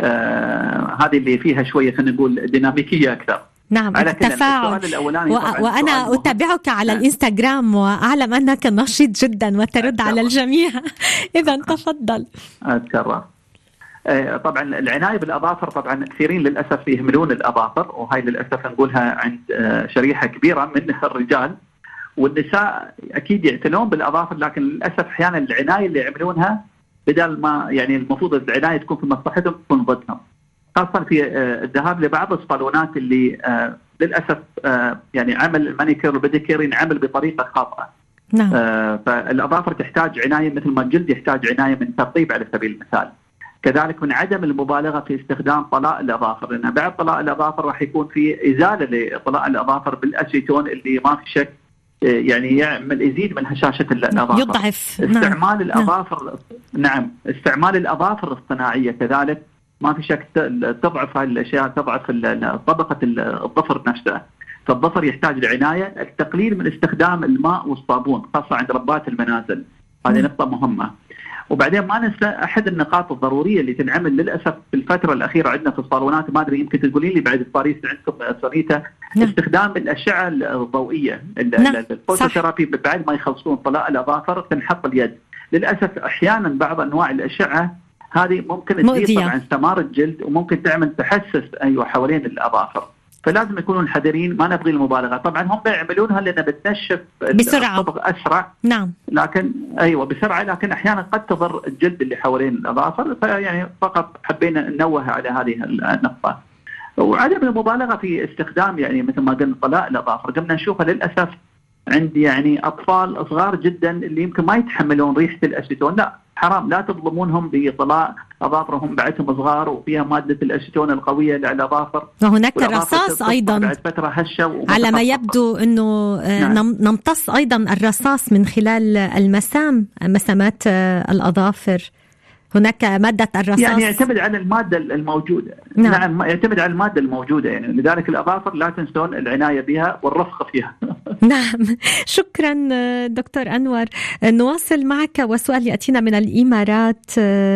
C: آه هذه اللي فيها شوية خلينا نقول ديناميكية أكثر.
B: نعم، التفاعل. و... وأنا أتابعك على نعم. الإنستغرام وأعلم أنك نشيط جدا وترد أتكرر. على الجميع. إذا تفضل.
C: أتكرر. آه طبعا العناية بالأظافر، طبعا كثيرين للأسف يهملون الأظافر، وهي للأسف نقولها عند آه شريحة كبيرة من الرجال، والنساء أكيد يعتنون بالأظافر، لكن للأسف أحيانا العناية اللي يعملونها بدل ما يعني المفروض العناية تكون في مصلحتهم تكون ضدهم، خاصة في الذهاب لبعض الصالونات اللي للأسف يعني عمل المانيكير والبيديكير ينعمل بطريقة خاطئة.
B: نعم.
C: فالأظافر تحتاج عناية مثل ما الجلد يحتاج عناية من ترطيب على سبيل المثال. كذلك من عدم المبالغة في استخدام طلاء الأظافر، لأن بعد طلاء الأظافر راح يكون في إزالة لطلاء الأظافر بالأسيتون اللي ما في شك يعني يعمل يزيد من هشاشة الأظافر،
B: يضعف.
C: استعمال
B: نعم.
C: الأظافر نعم استعمال الأظافر الصناعية كذلك ما في شك تضعف هذه الأشياء، تضعف طبقة الظفر نفسها، فالظفر يحتاج لعناية. التقليل من استخدام الماء والصابون خاصة عند ربات المنازل، هذه نقطة مهمة. وبعدين ما ننسى أحد النقاط الضرورية اللي تنعمل للأسف في الفترة الأخيرة عندنا في الصالونات، ما أدري يمكن تقولين لي بعد الباريس عندكم سونيتا، نعم. استخدام الأشعة الضوئية، نعم. الفوتوثيرابي بعد ما يخلصون طلاء الأظافر تنحط اليد. للأسف أحيانا بعض أنواع الأشعة هذه ممكن تزيد طبعا سمار الجلد، وممكن تعمل تحسس أيوة حوالين الأظافر، فلازم يكونون حذرين، ما نبغي المبالغة. طبعا هم يعملونها لأنها بتنشف
B: بسرعة
C: أسرع،
B: نعم،
C: لكن أيوة بسرعة، لكن أحيانا قد تضر الجلد اللي حوالين الأظافر، فيعني فقط حبينا ننوه على هذه النقطة. وعدم المبالغة في استخدام يعني مثل ما قلنا طلاء الأظافر، قمنا نشوفها للأسف عند يعني أطفال صغار جدا اللي يمكن ما يتحملون ريحة الأسيتون. لا حرام، لا تظلمونهم بطلاء أظافرهم بعدهم صغار وفيها مادة الأسيتون القوية للأظافر.
B: وهناك الرصاص أيضا
C: بعد فترة هشة
B: على ما يبدو أنه نعم. نمتص أيضا الرصاص من خلال المسام، مسامات الأظافر. هناك مادة الرصاص
C: يعني يعتمد على المادة الموجودة. نعم, نعم يعتمد على المادة الموجودة، يعني لذلك الأظافر لا تنسون العناية بها والرفق فيها.
B: نعم، شكرا دكتور أنور. نواصل معك، وسؤال يأتينا من الإمارات.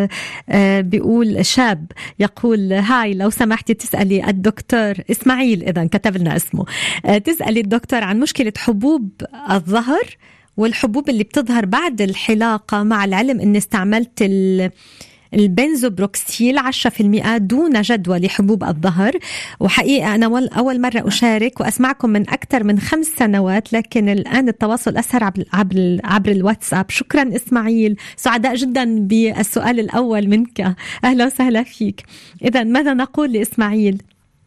B: بيقول شاب يقول: هاي لو سمحتي تسألي الدكتور إسماعيل، إذن كتب لنا اسمه، تسألي الدكتور عن مشكلة حبوب الظهر والحبوب اللي بتظهر بعد الحلاقة، مع العلم أني استعملت البنزوبروكسيل عشرة بالمئة دون جدوى لحبوب الظهر. وحقيقة أنا أول مرة أشارك وأسمعكم من أكثر من خمس سنوات، لكن الآن التواصل أسهل عبر, عبر, عبر الواتساب. شكرا إسماعيل، سعداء جدا بالسؤال الأول منك، أهلا وسهلا فيك. إذن ماذا نقول لإسماعيل؟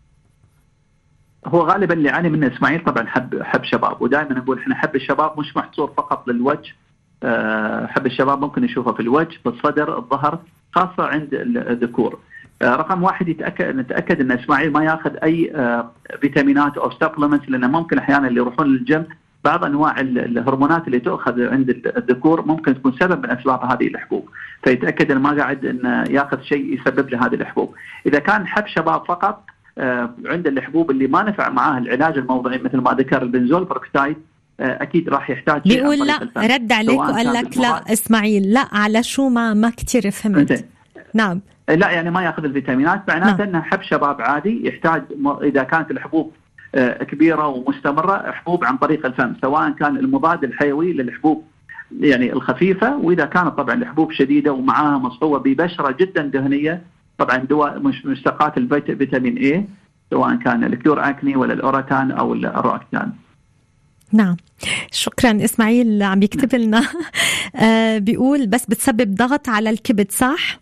C: هو غالبا اللي يعاني منه إسماعيل طبعا حب حب شباب، ودائما نقول احنا حب الشباب مش محصور فقط للوجه، حب الشباب ممكن نشوفه في الوجه، في الصدر، الظهر، خاصة عند الذكور. رقم واحد يتأكد نتأكد ان إسماعيل ما ياخذ اي فيتامينات او سبلمنتس، لأنه ممكن احيانا اللي يروحون للجيم بعض انواع الهرمونات اللي تؤخذ عند الذكور ممكن تكون سبب من اسباب هذه الحبوب، فيتأكد انه ما قاعد انه ياخذ شيء يسبب له هذه الحبوب. اذا كان حب شباب فقط عند الحبوب اللي ما نفع معاه العلاج الموضعي مثل ما ذكر البنزول بروكسايد، اكيد راح يحتاج.
B: بيقول لا، رد عليك وقال لك لا إسماعيل، لا على شو ما ما كتير فهمت. نعم،
C: لا يعني ما ياخذ الفيتامينات، معناته انه حب شباب عادي يحتاج، اذا كانت الحبوب كبيرة ومستمرة حبوب عن طريق الفم، سواء كان المضاد الحيوي للحبوب يعني الخفيفة، وإذا كانت طبعا الحبوب شديدة ومعها مصحوبة ببشرة جدا دهنية، طبعا دواء مشتقات الفيتامين اي سواء كان الكيور اكني ولا الاوراتان او الروكتان.
B: نعم، شكرا. اسماعيل عم يكتب لنا آه بيقول بس بتسبب ضغط على الكبد، صح؟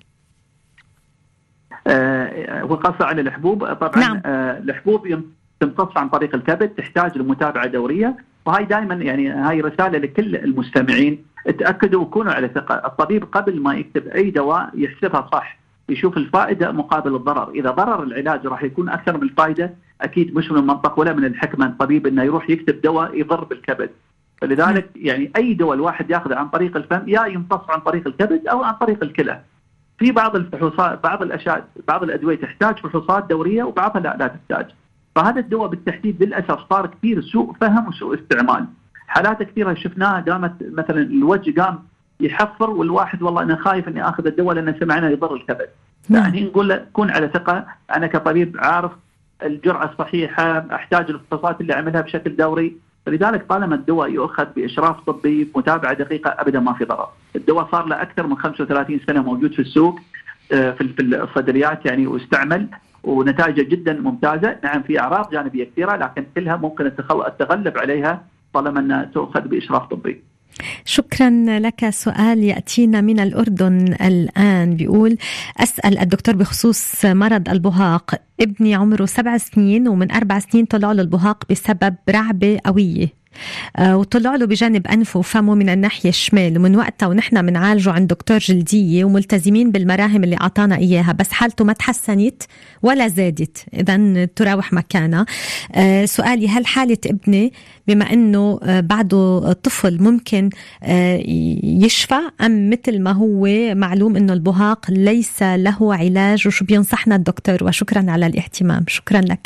C: آه وقصة على الحبوب طبعا. نعم. آه الحبوب تمتص عن طريق الكبد، تحتاج لمتابعة دورية، وهي دائما يعني هاي رسالة لكل المستمعين، تأكدوا وكونوا على ثقة. الطبيب قبل ما يكتب أي دواء يحسبها صح، يشوف الفائدة مقابل الضرر. إذا ضرر العلاج راح يكون أكثر من الفائدة، أكيد مش من المنطق ولا من الحكمة الطبيب إنه يروح يكتب دواء يضر بالكبد. فلذلك يعني أي دواء الواحد يأخذه عن طريق الفم يا يمتص عن طريق الكبد أو عن طريق الكلى. في بعض الفحوصات، بعض الأشياء، بعض الأدوية تحتاج فحوصات دورية وبعضها لا لا تحتاج. فهذا الدواء بالتحديد للأسف صار كثير سوء فهم وسوء استعمال. حالات كثيرة شفناها قامت مثلا الوجه قام يحفر والواحد والله أنا خايف إني آخذ الدواء لأن سمعنا يضر الكبد. يعني نقول له كون على ثقة، أنا كطبيب عارف الجرعة الصحيحة، أحتاج الفحوصات اللي أعملها بشكل دوري. فلذلك طالما الدواء يؤخذ بإشراف طبي متابعة دقيقة أبدا ما في ضرر. الدواء صار له أكثر من خمسة وثلاثين سنة موجود في السوق في الصيدليات يعني، واستعمل ونتائجه جدا ممتازة. نعم في أعراض جانبية كثيرة لكن كلها ممكن التغلب عليها طالما أنها تؤخذ بإشراف طبي.
B: شكرا لك. سؤال يأتينا من الأردن الآن بيقول أسأل الدكتور بخصوص مرض البهاق. ابني عمره سبع سنين ومن أربع سنين طلع له البهاق بسبب رعبة قوية، آه وطلع له بجانب أنفه وفمه من الناحية الشمال، ومن وقتها ونحن منعالجه عند دكتور جلدية وملتزمين بالمراهم اللي أعطانا إياها، بس حالته ما تحسنت ولا زادت، إذن تراوح مكانها. آه سؤالي هل حالة ابني بما أنه آه بعده طفل ممكن آه يشفى، أم مثل ما هو معلوم أنه البهاق ليس له علاج، وشو بينصحنا الدكتور؟ وشكرا على الاهتمام. شكرا لك.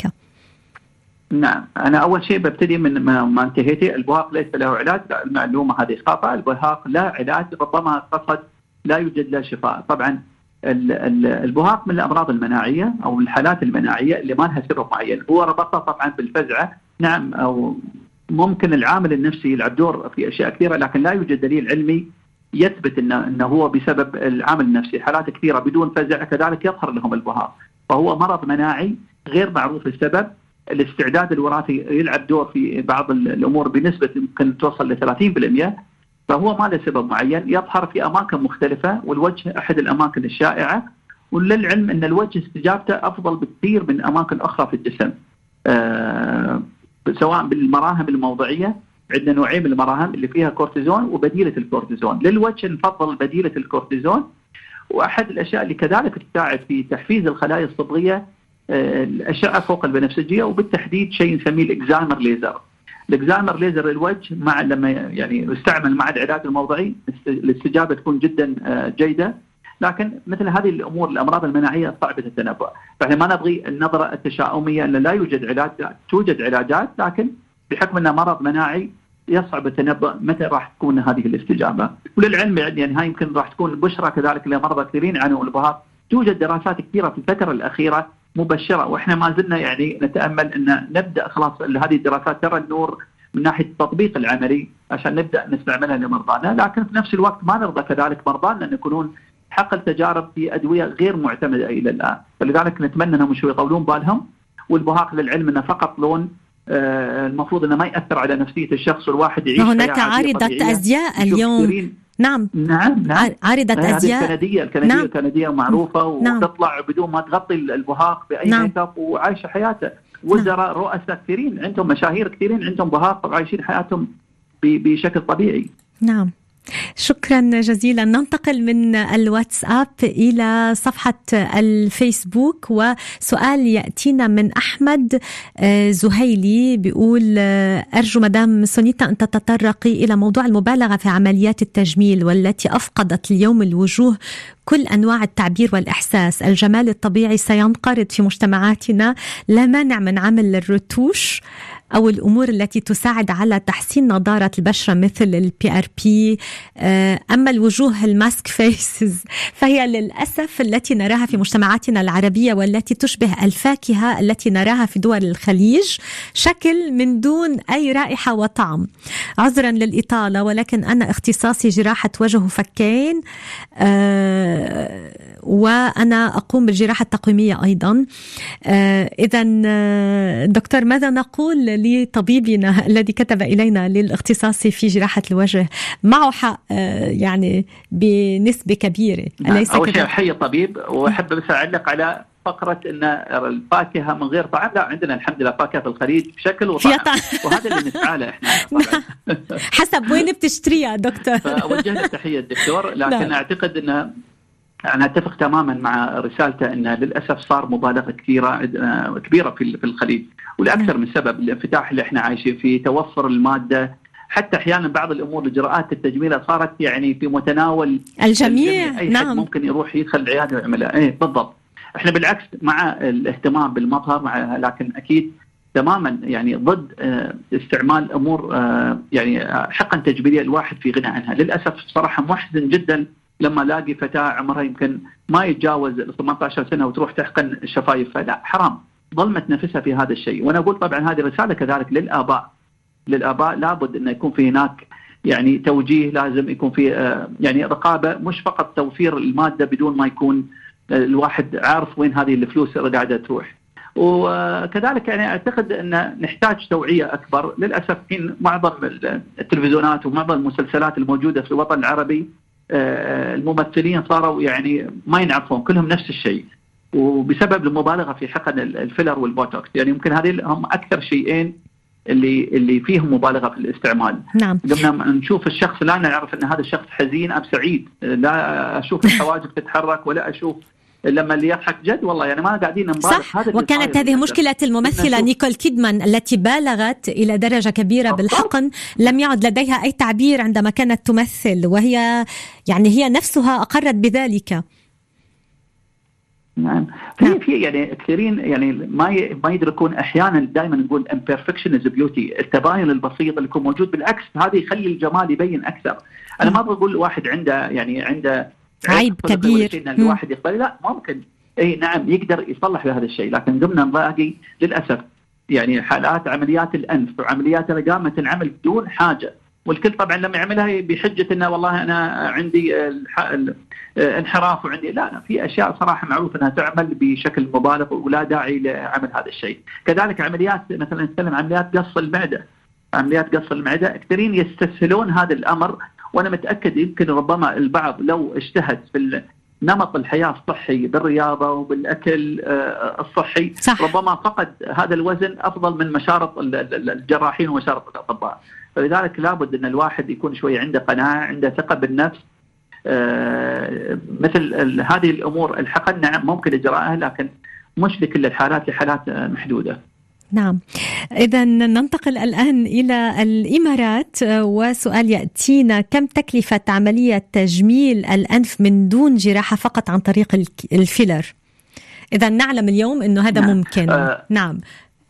C: نعم، أنا أول شيء ببتدي من ما انتهيتي. البهاق ليس له علاج، المعلومة هذه خاطئة. البهاق لا علاج، ربما قصد لا يوجد له شفاء. طبعا البهاق من الأمراض المناعية أو الحالات المناعية اللي ما لها سبب معين. هو ربطها طبعا بالفزعة، نعم، أو ممكن العامل النفسي يلعب دور في أشياء كثيرة، لكن لا يوجد دليل علمي يثبت إنه إنه هو بسبب العامل النفسي. حالات كثيرة بدون فزع كذلك يظهر لهم البهاق، فهو مرض مناعي غير معروف السبب. الاستعداد الوراثي يلعب دور في بعض الأمور بنسبة يمكن توصل ل ثلاثين بالمئة. فهو ما له سبب معين، يظهر في أماكن مختلفة، والوجه أحد الأماكن الشائعة. وللعلم أن الوجه استجابته أفضل بكثير من أماكن أخرى في الجسم، أه سواء بالمراهم الموضعية. عندنا نوعين من المراهم اللي فيها كورتيزون وبديلة الكورتيزون. للوجه نفضل بديلة الكورتيزون. وأحد الأشياء اللي كذلك تساعد في تحفيز الخلايا الصبغية الأشعة فوق البنفسجية، وبالتحديد شيء نسميه الإكزامر ليزر. الإكزامر ليزر للوجه مع لما يعني يستعمل مع العلاج الموضعي الاستجابة تكون جدا جيدة. لكن مثل هذه الأمور الأمراض المناعية صعبة التنبؤ، فإحنا ما نبغي النظرة التشاؤمية أن لا يوجد علاج. توجد علاجات، لكن بحكم أنه مرض مناعي يصعب التنبؤ متى راح تكون هذه الاستجابة. وللعلم يعني هاي يمكن راح تكون بشرى كذلك لمرضى كثيرين عنوا البهاق. توجد دراسات كثيرة في الفترة الأخيرة مبشرة، وإحنا ما زلنا يعني نتأمل أن نبدأ خلاص هذه الدراسات ترى النور من ناحية التطبيق العملي عشان نبدأ نستعملها لمرضانا. لكن في نفس الوقت ما نرضى كذلك مرضانا أن يكونون حقل تجارب في أدوية غير معتمدة إلى الآن. فلذلك نتمنى أنهم شوي يطولون بالهم. والبهاق للعلم أنه فقط لون، آه المفروض أنه ما يأثر على نفسية الشخص والواحد يعيش.
B: هناك عارضة أزياء اليوم. نعم
C: نعم نعم
B: عارضة أزياء
C: الكندية الكندية نعم. الكندية معروفة،
B: نعم.
C: وتطلع بدون ما تغطي البهاق بأي
B: نعم.
C: ميك اب وعايشة حياته. وزراء نعم. رؤساء كثيرين عندهم، مشاهير كثيرين عندهم بهاق وعايشين حياتهم بشكل طبيعي.
B: نعم، شكرا جزيلا. ننتقل من الواتساب إلى صفحة الفيسبوك، وسؤال يأتينا من أحمد زهيلي بيقول أرجو مدام سونيتا أن تتطرقي إلى موضوع المبالغة في عمليات التجميل والتي أفقدت اليوم الوجوه كل أنواع التعبير والإحساس. الجمال الطبيعي سينقرض في مجتمعاتنا، لا مانع من عمل الرتوش أو الأمور التي تساعد على تحسين نضارة البشرة مثل البي ار بي. أما الوجوه الماسك فيسز فهي للأسف التي نراها في مجتمعاتنا العربية والتي تشبه الفاكهة التي نراها في دول الخليج، شكل من دون أي رائحة وطعم. عذرا للإطالة، ولكن أنا اختصاصي جراحة وجه وفكين، أه وأنا أقوم بالجراحة التقويمية أيضا. أه إذن دكتور، ماذا نقول لطبيبنا الذي كتب إلينا للاختصاص في جراحة الوجه؟ معه حق يعني بنسبة كبيرة، أليس
E: كذلك؟ أول شيء حي الطبيب، وأحب بس أعلق على فقرة أن الفاكهة من غير طعم. لا، عندنا الحمد لله فاكهة الخليج بشكل وطعم، وهذا اللي نسعى له إحنا
B: حسب وين بتشتريها دكتور.
E: فأوجه له تحية الدكتور، لكن أعتقد أنه أنا أتفق تماما مع رسالته أن للأسف صار مبالغة كثيرة كبيرة في الخليج، ولأكثر من سبب. الانفتاح اللي احنا عايشين فيه، توفر المادة، حتى أحيانا بعض الأمور الإجراءات التجميلة صارت يعني في متناول
B: الجميع.
E: أي
B: نعم،
E: ممكن يروح يدخل العيادة ويعملها. إيه بالضبط. احنا بالعكس مع الاهتمام بالمظهر، مع لكن أكيد تماما يعني ضد استعمال أمور يعني حقا تجميلية الواحد في غنى عنها. للأسف صراحة محزن جدا لما لاقي فتاة عمرها يمكن ما يتجاوز ثمانية عشر سنة وتروح تحقن الشفايف. لا، حرام، ظلمت نفسها في هذا الشيء. وأنا أقول طبعا هذه رسالة كذلك للآباء. للآباء لابد أن يكون في هناك يعني توجيه، لازم يكون في يعني رقابة، مش فقط توفير المادة بدون ما يكون الواحد عارف وين هذه الفلوس قاعدة تروح. وكذلك يعني أعتقد أن نحتاج توعية أكبر. للأسف حين معظم التلفزيونات ومعظم المسلسلات الموجودة في الوطن العربي الممثلين صاروا يعني ما ينعرفون، كلهم نفس الشيء، وبسبب المبالغة في حقن الفيلر والبوتوكس. يعني يمكن هذه هم أكثر شيئين اللي اللي فيهم مبالغة في الاستعمال.
B: نعم.
E: قمنا نشوف الشخص لا نعرف أن هذا الشخص حزين أم سعيد، لا أشوف الحواجب تتحرك ولا أشوف لما اللي يضحك جد. والله يعني ما قاعدين نبالغ.
B: صح. وكانت هذه مشكلة الممثلة نيكول كيدمان التي بالغت إلى درجة كبيرة بالحقن، لم يعد لديها أي تعبير عندما كانت تمثل، وهي يعني هي نفسها أقرت بذلك.
E: نعم. في في يعني كثيرين يعني ما ما يدركون احيانا. دائما نقول imperfection is beauty، التباين البسيط اللي يكون موجود بالعكس هذا يخلي الجمال يبين اكثر. انا ما بقول واحد عنده يعني عنده
B: عيب كبير
E: ان الواحد يقبل، لا ممكن اي نعم يقدر يصلح بهذا الشيء. لكن قمنا نلاقي للاسف يعني حالات عمليات الانف وعمليات الرقامه تنعمل بدون حاجه، والكل طبعا لما يعملها بحجه انه والله انا عندي انحراف وعندي لا. في اشياء صراحه معروف انها تعمل بشكل مبالغ ولا داعي لعمل هذا الشيء. كذلك عمليات مثلا نتكلم عمليات قص المعده، عمليات قص المعده كثيرين يستسهلون هذا الامر، وانا متاكد يمكن ربما البعض لو اجتهد في نمط الحياه الصحي بالرياضه وبالاكل الصحي صح. ربما فقد هذا الوزن افضل من مشارط الجراحين ومشارط الاطباء. فلذلك لابد ان الواحد يكون شوي عنده قناعه، عنده ثقه بالنفس. آه مثل هذه الامور الحقن نعم ممكن اجراءها، لكن مش لكل الحالات، لحالات محدوده.
B: نعم. إذا ننتقل الآن إلى الإمارات، وسؤال يأتينا: كم تكلفة عملية تجميل الأنف من دون جراحة فقط عن طريق الفيلر؟ إذا نعلم اليوم أنه هذا نعم. ممكن. آه نعم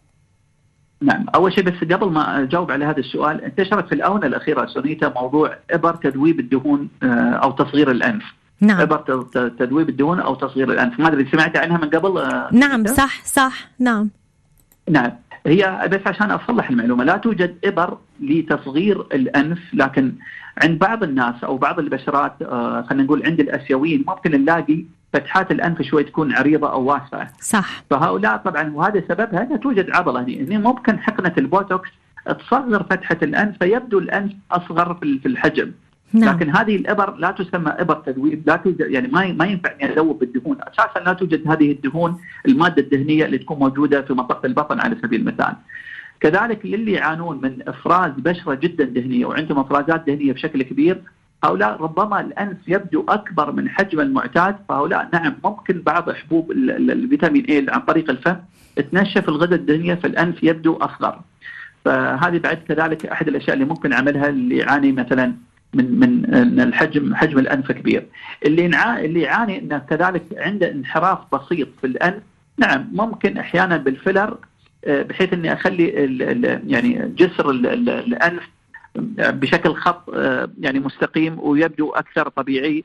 E: نعم. أول شيء بس قبل ما أجاوب على هذا السؤال، انتشرت في الآونة الأخيرة سونيتا موضوع إبر تذويب الدهون أو تصغير الأنف.
B: نعم.
E: إبر تذويب الدهون أو تصغير الأنف، ما أدري سمعت عنها من قبل؟
B: نعم صح صح نعم
E: نعم. هي بس عشان أصلح المعلومة، لا توجد إبر لتصغير الأنف، لكن عند بعض الناس أو بعض البشرات آه خلينا نقول عند الآسيويين ممكن نلاقي فتحات الأنف شوي تكون عريضة أو واسعة.
B: صح.
E: فهؤلاء طبعا وهذا سببها أنها توجد عضلة هنا، إن ممكن حقنة البوتوكس تصغر فتحة الأنف فيبدو الأنف أصغر في الحجم. نعم. لكن هذه الإبر لا تسمى إبر تذويب، لا توجد يعني ما ما ينفع أن يذوب بالدهون أساسا، لا توجد هذه الدهون المادة الدهنية اللي تكون موجودة في منطقة البطن على سبيل المثال. كذلك للي يعانون من إفراز بشرة جدا دهنية وعندهم إفرازات دهنية بشكل كبير، هؤلاء ربما الأنف يبدو أكبر من حجم المعتاد، فهؤلاء نعم ممكن بعض حبوب الفيتامين A عن طريق الفم تنشف الغدة الدهنية فالأنف يبدو أصغر. فهذه بعد كذلك أحد الأشياء اللي ممكن عملها اللي يعاني مثلا من من الحجم حجم الأنف كبير. اللي نعا اللي يعاني انه كذلك عنده انحراف بسيط في الأنف، نعم ممكن احيانا بالفيلر بحيث اني اخلي ال ال يعني جسر ال ال الأنف بشكل خط يعني مستقيم ويبدو اكثر طبيعي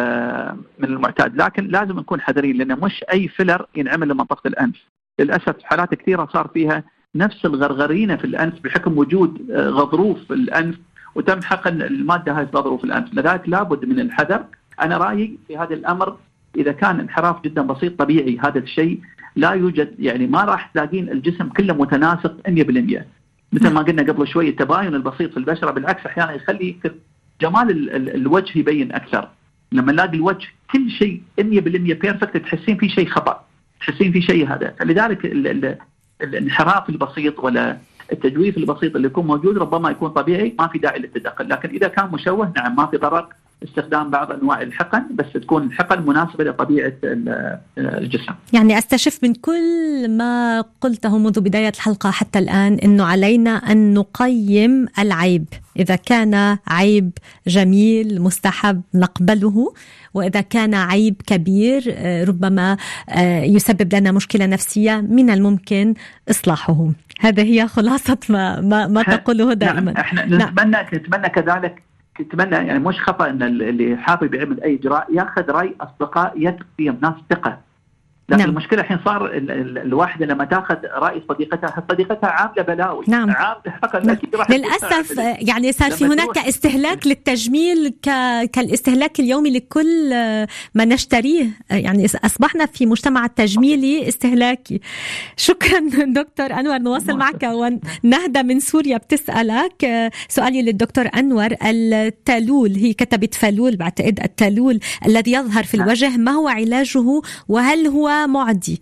E: من المعتاد، لكن لازم نكون حذرين لأن مش أي فيلر ينعمل لمنطقة الأنف. للأسف حالات كثيرة صار فيها نفس الغرغرينة في الأنف بحكم وجود غضروف في الأنف وتم حقن المادة هاي غضروف الأنف، لذلك لابد من الحذر. أنا رأيي في هذا الأمر إذا كان انحراف جدا بسيط طبيعي، هذا الشيء لا يوجد يعني ما راح تلاقين الجسم كله متناسق مية بالمية مثل ما قلنا قبل شوي. التباين البسيط في البشرة بالعكس أحيانا يخلي جمال ال ال الوجه يبين أكثر. لما نلاقي الوجه كل شيء مية بالمية بيرفكت تحسين في شيء خطأ، تحسين في شيء هذا. فلذلك ال ال الانحراف البسيط ولا التجويف البسيط اللي يكون موجود ربما يكون طبيعي، ما في داعي للتدخل. لكن إذا كان مشوه نعم ما في ضرر استخدام بعض أنواع الحقن، بس تكون الحقن مناسبة لطبيعة الجسم.
B: يعني أستشف من كل ما قلته منذ بداية الحلقة حتى الآن أنه علينا أن نقيم العيب، إذا كان عيب جميل مستحب نقبله، وإذا كان عيب كبير ربما يسبب لنا مشكلة نفسية من الممكن إصلاحه. هذا هي خلاصة ما, ما, ما تقوله دائما.
E: نعم. احنا نتمنى, نتمنى كذلك نتمنى يعني مش خطأ ان اللي حابب يعمل اي اجراء ياخذ راي اصدقاء يثق فيهم، ناس ثقه. لكن نعم. المشكله الحين صار ال ال الواحده لما تاخذ راي صديقتها، صديقتها عامله بلاوي.
B: نعم.
E: عامله
B: للاسف يعني صار في هناك استهلاك للتجميل كالاستهلاك اليومي لكل ما نشتريه، يعني اصبحنا في مجتمع التجميلي استهلاكي. شكرا دكتور انور. نواصل معك ونهدى من سوريا بتسالك سؤالي للدكتور انور. التالول، هي كتبت فالول بعتقد، التالول الذي يظهر في الوجه ما هو علاجه وهل هو معدي؟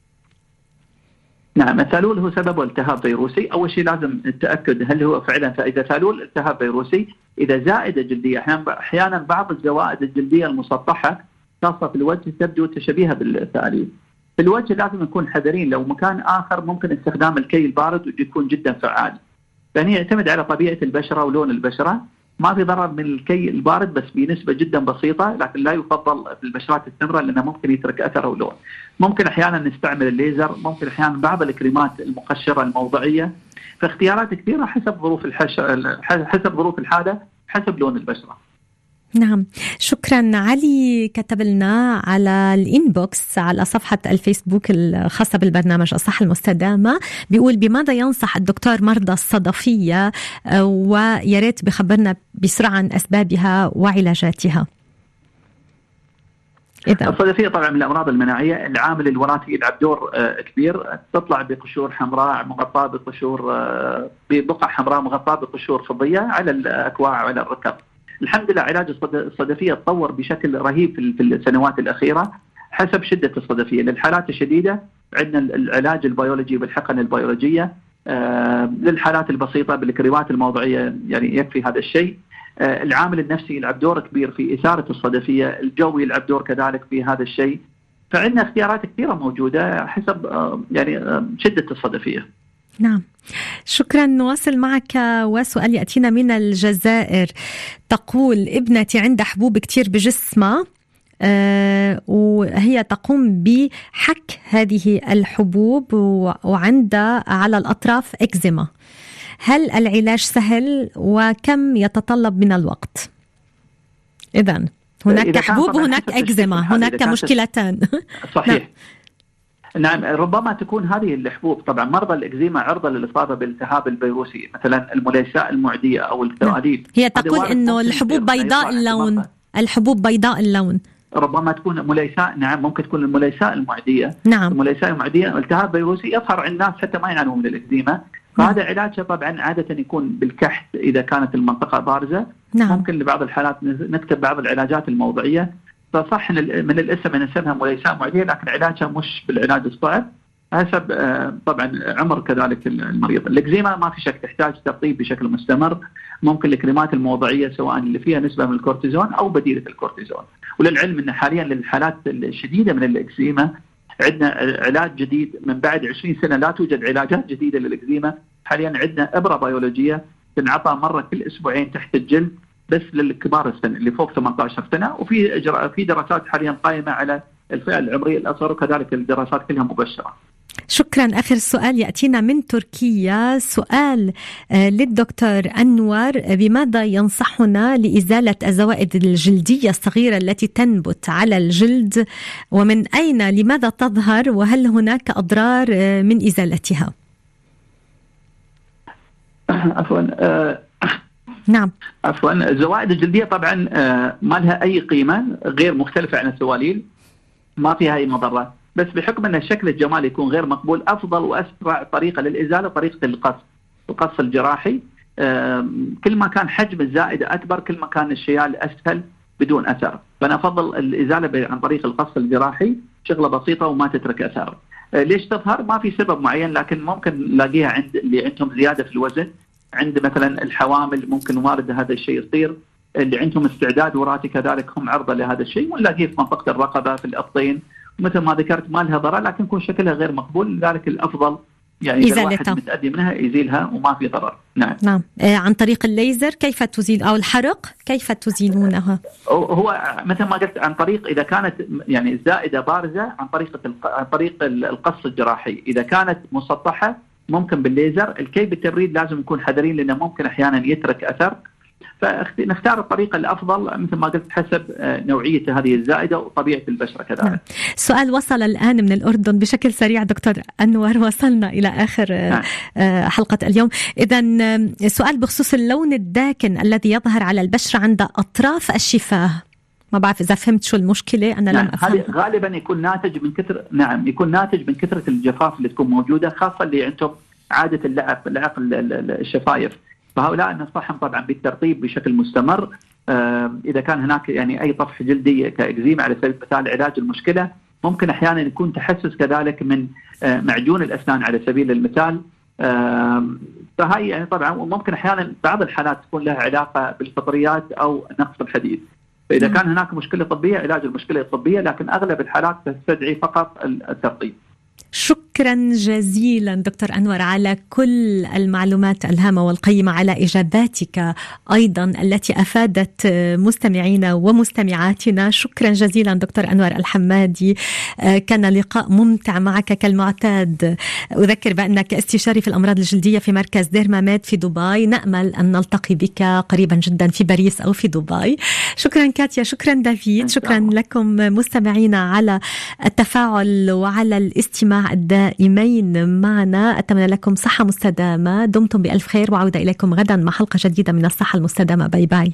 E: نعم، التالول هو سببه التهاب فيروسي. أول شيء لازم التأكد هل هو فعلا، فإذا تالول التهاب فيروسي، إذا زائدة جلدية، أحيانا بعض الزوائد الجلدية المسطحة خاصة في الوجه تبدو تشبيهها بالتالول. في الوجه لازم نكون حذرين، لو مكان آخر ممكن استخدام الكي البارد ويكون جدا فعال، يعني يعتمد على طبيعة البشرة ولون البشرة. ما في ضرر من الكي البارد بس بنسبة جدا بسيطة، لكن لا يفضل في البشرات السمراء لأنه ممكن يترك أثر ولون. ممكن أحيانا نستعمل الليزر، ممكن أحيانا بعض الكريمات المقشرة الموضعية، فاختيارات كثيرة حسب ظروف الحش... حسب ظروف الحالة، حسب لون البشرة.
B: نعم، شكرا. علي كتب لنا على الانبوكس على صفحة الفيسبوك الخاصة بالبرنامج الصحة المستدامة، بيقول بماذا ينصح الدكتور مرضى الصدفية، وياريت بخبرنا بسرعة عن أسبابها وعلاجاتها.
E: إذا الصدفية طبعا من الأمراض المناعية، العامل الوراثي يلعب دور كبير. تطلع بقشور حمراء مغطاة بقشور ببقع حمراء مغطاة بقشور فضية على الأكواع وعلى الركب. الحمد لله علاج الصدفية تطور بشكل رهيب في السنوات الأخيرة حسب شدة الصدفية. للحالات الشديدة عندنا العلاج البيولوجي بالحقن البيولوجية، آه للحالات البسيطة بالكريمات الموضعية يعني يكفي هذا الشيء. آه العامل النفسي يلعب دور كبير في إثارة الصدفية، الجو يلعب دور كذلك في هذا الشيء. فعندنا اختيارات كثيرة موجودة حسب آه يعني آه شدة الصدفية.
B: نعم، شكرا. نواصل معك وسؤال يأتينا من الجزائر. تقول ابنتي عندها حبوب كتير بجسمها، أه وهي تقوم بحك هذه الحبوب وعندها على الأطراف إكزيما. هل العلاج سهل وكم يتطلب من الوقت؟ إذن هناك حبوب وهناك إكزيما، هناك مشكلتان.
E: صحيح. نعم، ربما تكون هذه الحبوب، طبعا مرضى الإكزيما عرضة للإصابة بالالتهاب الفيروسي، مثلا المليساء المعدية أو الكراديد.
B: هي تقول إنه الحبوب بيضاء اللون، الحبوب بيضاء اللون.
E: ربما تكون مليساء، نعم ممكن تكون المليساء المعدية.
B: نعم.
E: المليساء المعدية التهاب فيروسي يظهر عند الناس حتى ما يعانون من الإكزيما، فهذا علاجه طبعا عادة يكون بالكحت إذا كانت المنطقة بارزة.
B: نعم.
E: ممكن لبعض الحالات نكتب بعض العلاجات الموضعية، فصح من الاسم من اسمها مليساء معدية، لكن علاجها مش بالعلاج الصعب حسب طبعا عمر كذلك المريض. الإكزيما ما في شك تحتاج ترطيب بشكل مستمر. ممكن الكريمات الموضعية سواء اللي فيها نسبة من الكورتيزون أو بديلة الكورتيزون. وللعلم أن حاليا للحالات الشديدة من الإكزيما عندنا علاج جديد. من بعد عشرين سنة لا توجد علاجات جديدة للإكزيما. حاليا عندنا إبرة بيولوجية تنعطى مرة كل أسبوعين تحت الجلد بس للكبار السن اللي فوق ثمانية عشر سنة، وفي إجراء في دراسات حاليا قائمة على الفئة العمرية الأصغر، وكذلك الدراسات كلها مبشرة.
B: شكرا. آخر سؤال يأتينا من تركيا، سؤال للدكتور أنور: بماذا ينصحنا لإزالة الزوائد الجلدية الصغيرة التي تنبت على الجلد، ومن أين لماذا تظهر، وهل هناك أضرار من إزالتها؟
E: عفوا
B: نعم
E: عفوا الزوائد الجلدية طبعا ما لها أي قيمة، غير مختلفة عن السواليل، ما فيها أي مضرة، بس بحكم أن الشكل الجمالي يكون غير مقبول، أفضل وأسرع طريقة للإزالة طريقة القص، القص الجراحي. كل ما كان حجم الزائدة أكبر كل ما كان الشيال أسهل بدون أثر، فأنا أفضل الإزالة عن طريق القص الجراحي، شغلة بسيطة وما تترك أثر. ليش تظهر؟ ما في سبب معين، لكن ممكن نلاقيها عند اللي عندهم زيادة في الوزن، عند مثلا الحوامل ممكن وارد هذا الشيء يصير، اللي عندهم استعداد وراثي كذلك هم عرضة لهذا الشيء، ونلاقيه في منطقة الرقبة في الأبطين، مثل ما ذكرت ما لها ضرر لكن يكون شكلها غير مقبول، لذلك الأفضل يعني إذا الواحد متأدي منها يزيلها وما في ضرر. نعم
B: نعم. آه عن طريق الليزر كيف تزيل، أو الحرق كيف تزيلونها؟
E: هو مثل ما قلت عن طريق، إذا كانت يعني الزائدة بارزة عن طريق عن طريق القص الجراحي، إذا كانت مسطحة ممكن بالليزر. الكي بالتبريد لازم نكون حذرين لأنه ممكن أحيانا يترك أثر، فنختار الطريقة الأفضل مثل ما قلت حسب نوعية هذه الزائدة وطبيعة البشرة كذلك. نعم.
B: سؤال وصل الآن من الأردن بشكل سريع دكتور أنور، وصلنا إلى آخر نعم. حلقة اليوم. إذن سؤال بخصوص اللون الداكن الذي يظهر على البشرة عند أطراف الشفاه، ما بعرف إذا فهمت شو المشكلة، أنا
E: نعم.
B: لم أفهم.
E: غالبا يكون ناتج من كثر نعم يكون ناتج من كثرة الجفاف اللي تكون موجودة، خاصة اللي عندهم عادة اللعق اللعق الشفايف، فهؤلاء ننصحهم طبعا بالترطيب بشكل مستمر. آه إذا كان هناك يعني أي طفح جلدي كإكزيما على سبيل المثال، علاج المشكلة ممكن أحيانا يكون تحسس كذلك من آه معجون الأسنان على سبيل المثال. آه فهي يعني طبعا ممكن أحيانا بعض الحالات تكون لها علاقة بالفطريات أو نقص الحديد، فإذا كان هناك مشكلة طبية علاج المشكلة الطبية، لكن أغلب الحالات تستدعي فقط الترطيب.
B: شكرا جزيلا دكتور أنور على كل المعلومات الهامة والقيمة، على إجاباتك أيضا التي أفادت مستمعينا ومستمعاتنا. شكرا جزيلا دكتور أنور الحمادي، كان لقاء ممتع معك كالمعتاد. أذكر بأنك استشاري في الأمراض الجلدية في مركز ديرماميد في دبي، نأمل أن نلتقي بك قريبا جدا في باريس أو في دبي. شكرا كاتيا، شكرا دافيد، شكرا لكم مستمعينا على التفاعل وعلى الاستماع الدائمين معنا. أتمنى لكم صحة مستدامة، دمتم بألف خير، وعودة إليكم غدا مع حلقة جديدة من الصحة المستدامة. باي باي.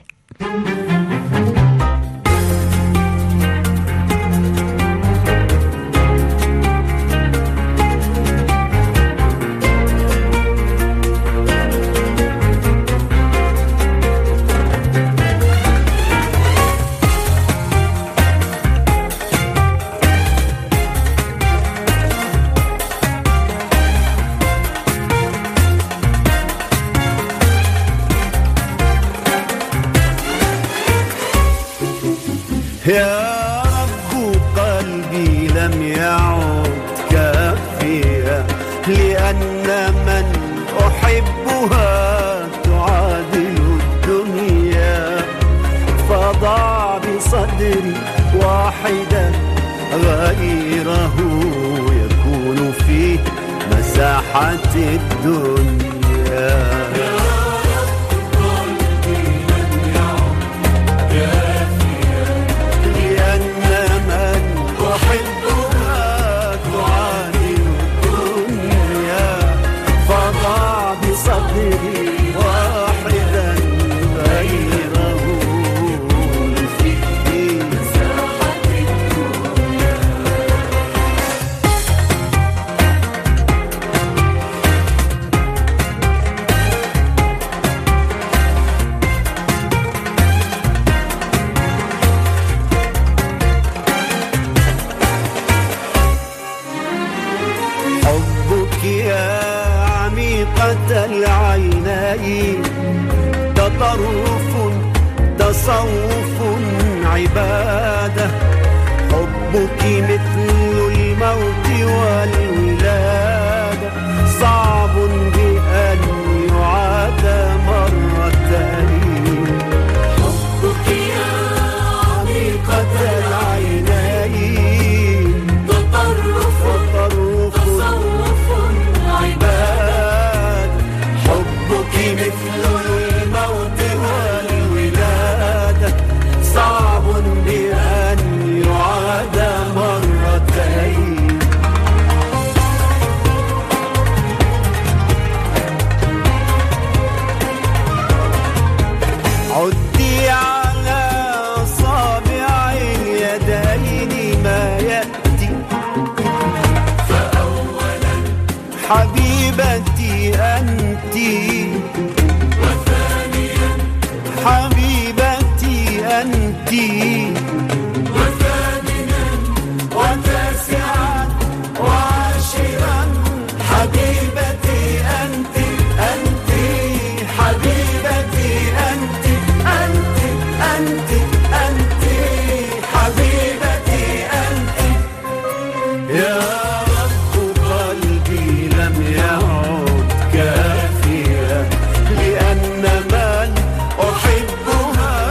D: يا رب قلبي لم يعد كافيا، لأن من أحبها تعادل الدنيا، فضع بصدري واحدا غيره يكون فيه مساحة الدنيا. العينين تطرف تصوف عبادة، حبك مثل الموت والولادة، صعب بأن يعاد مرتين.
F: كتير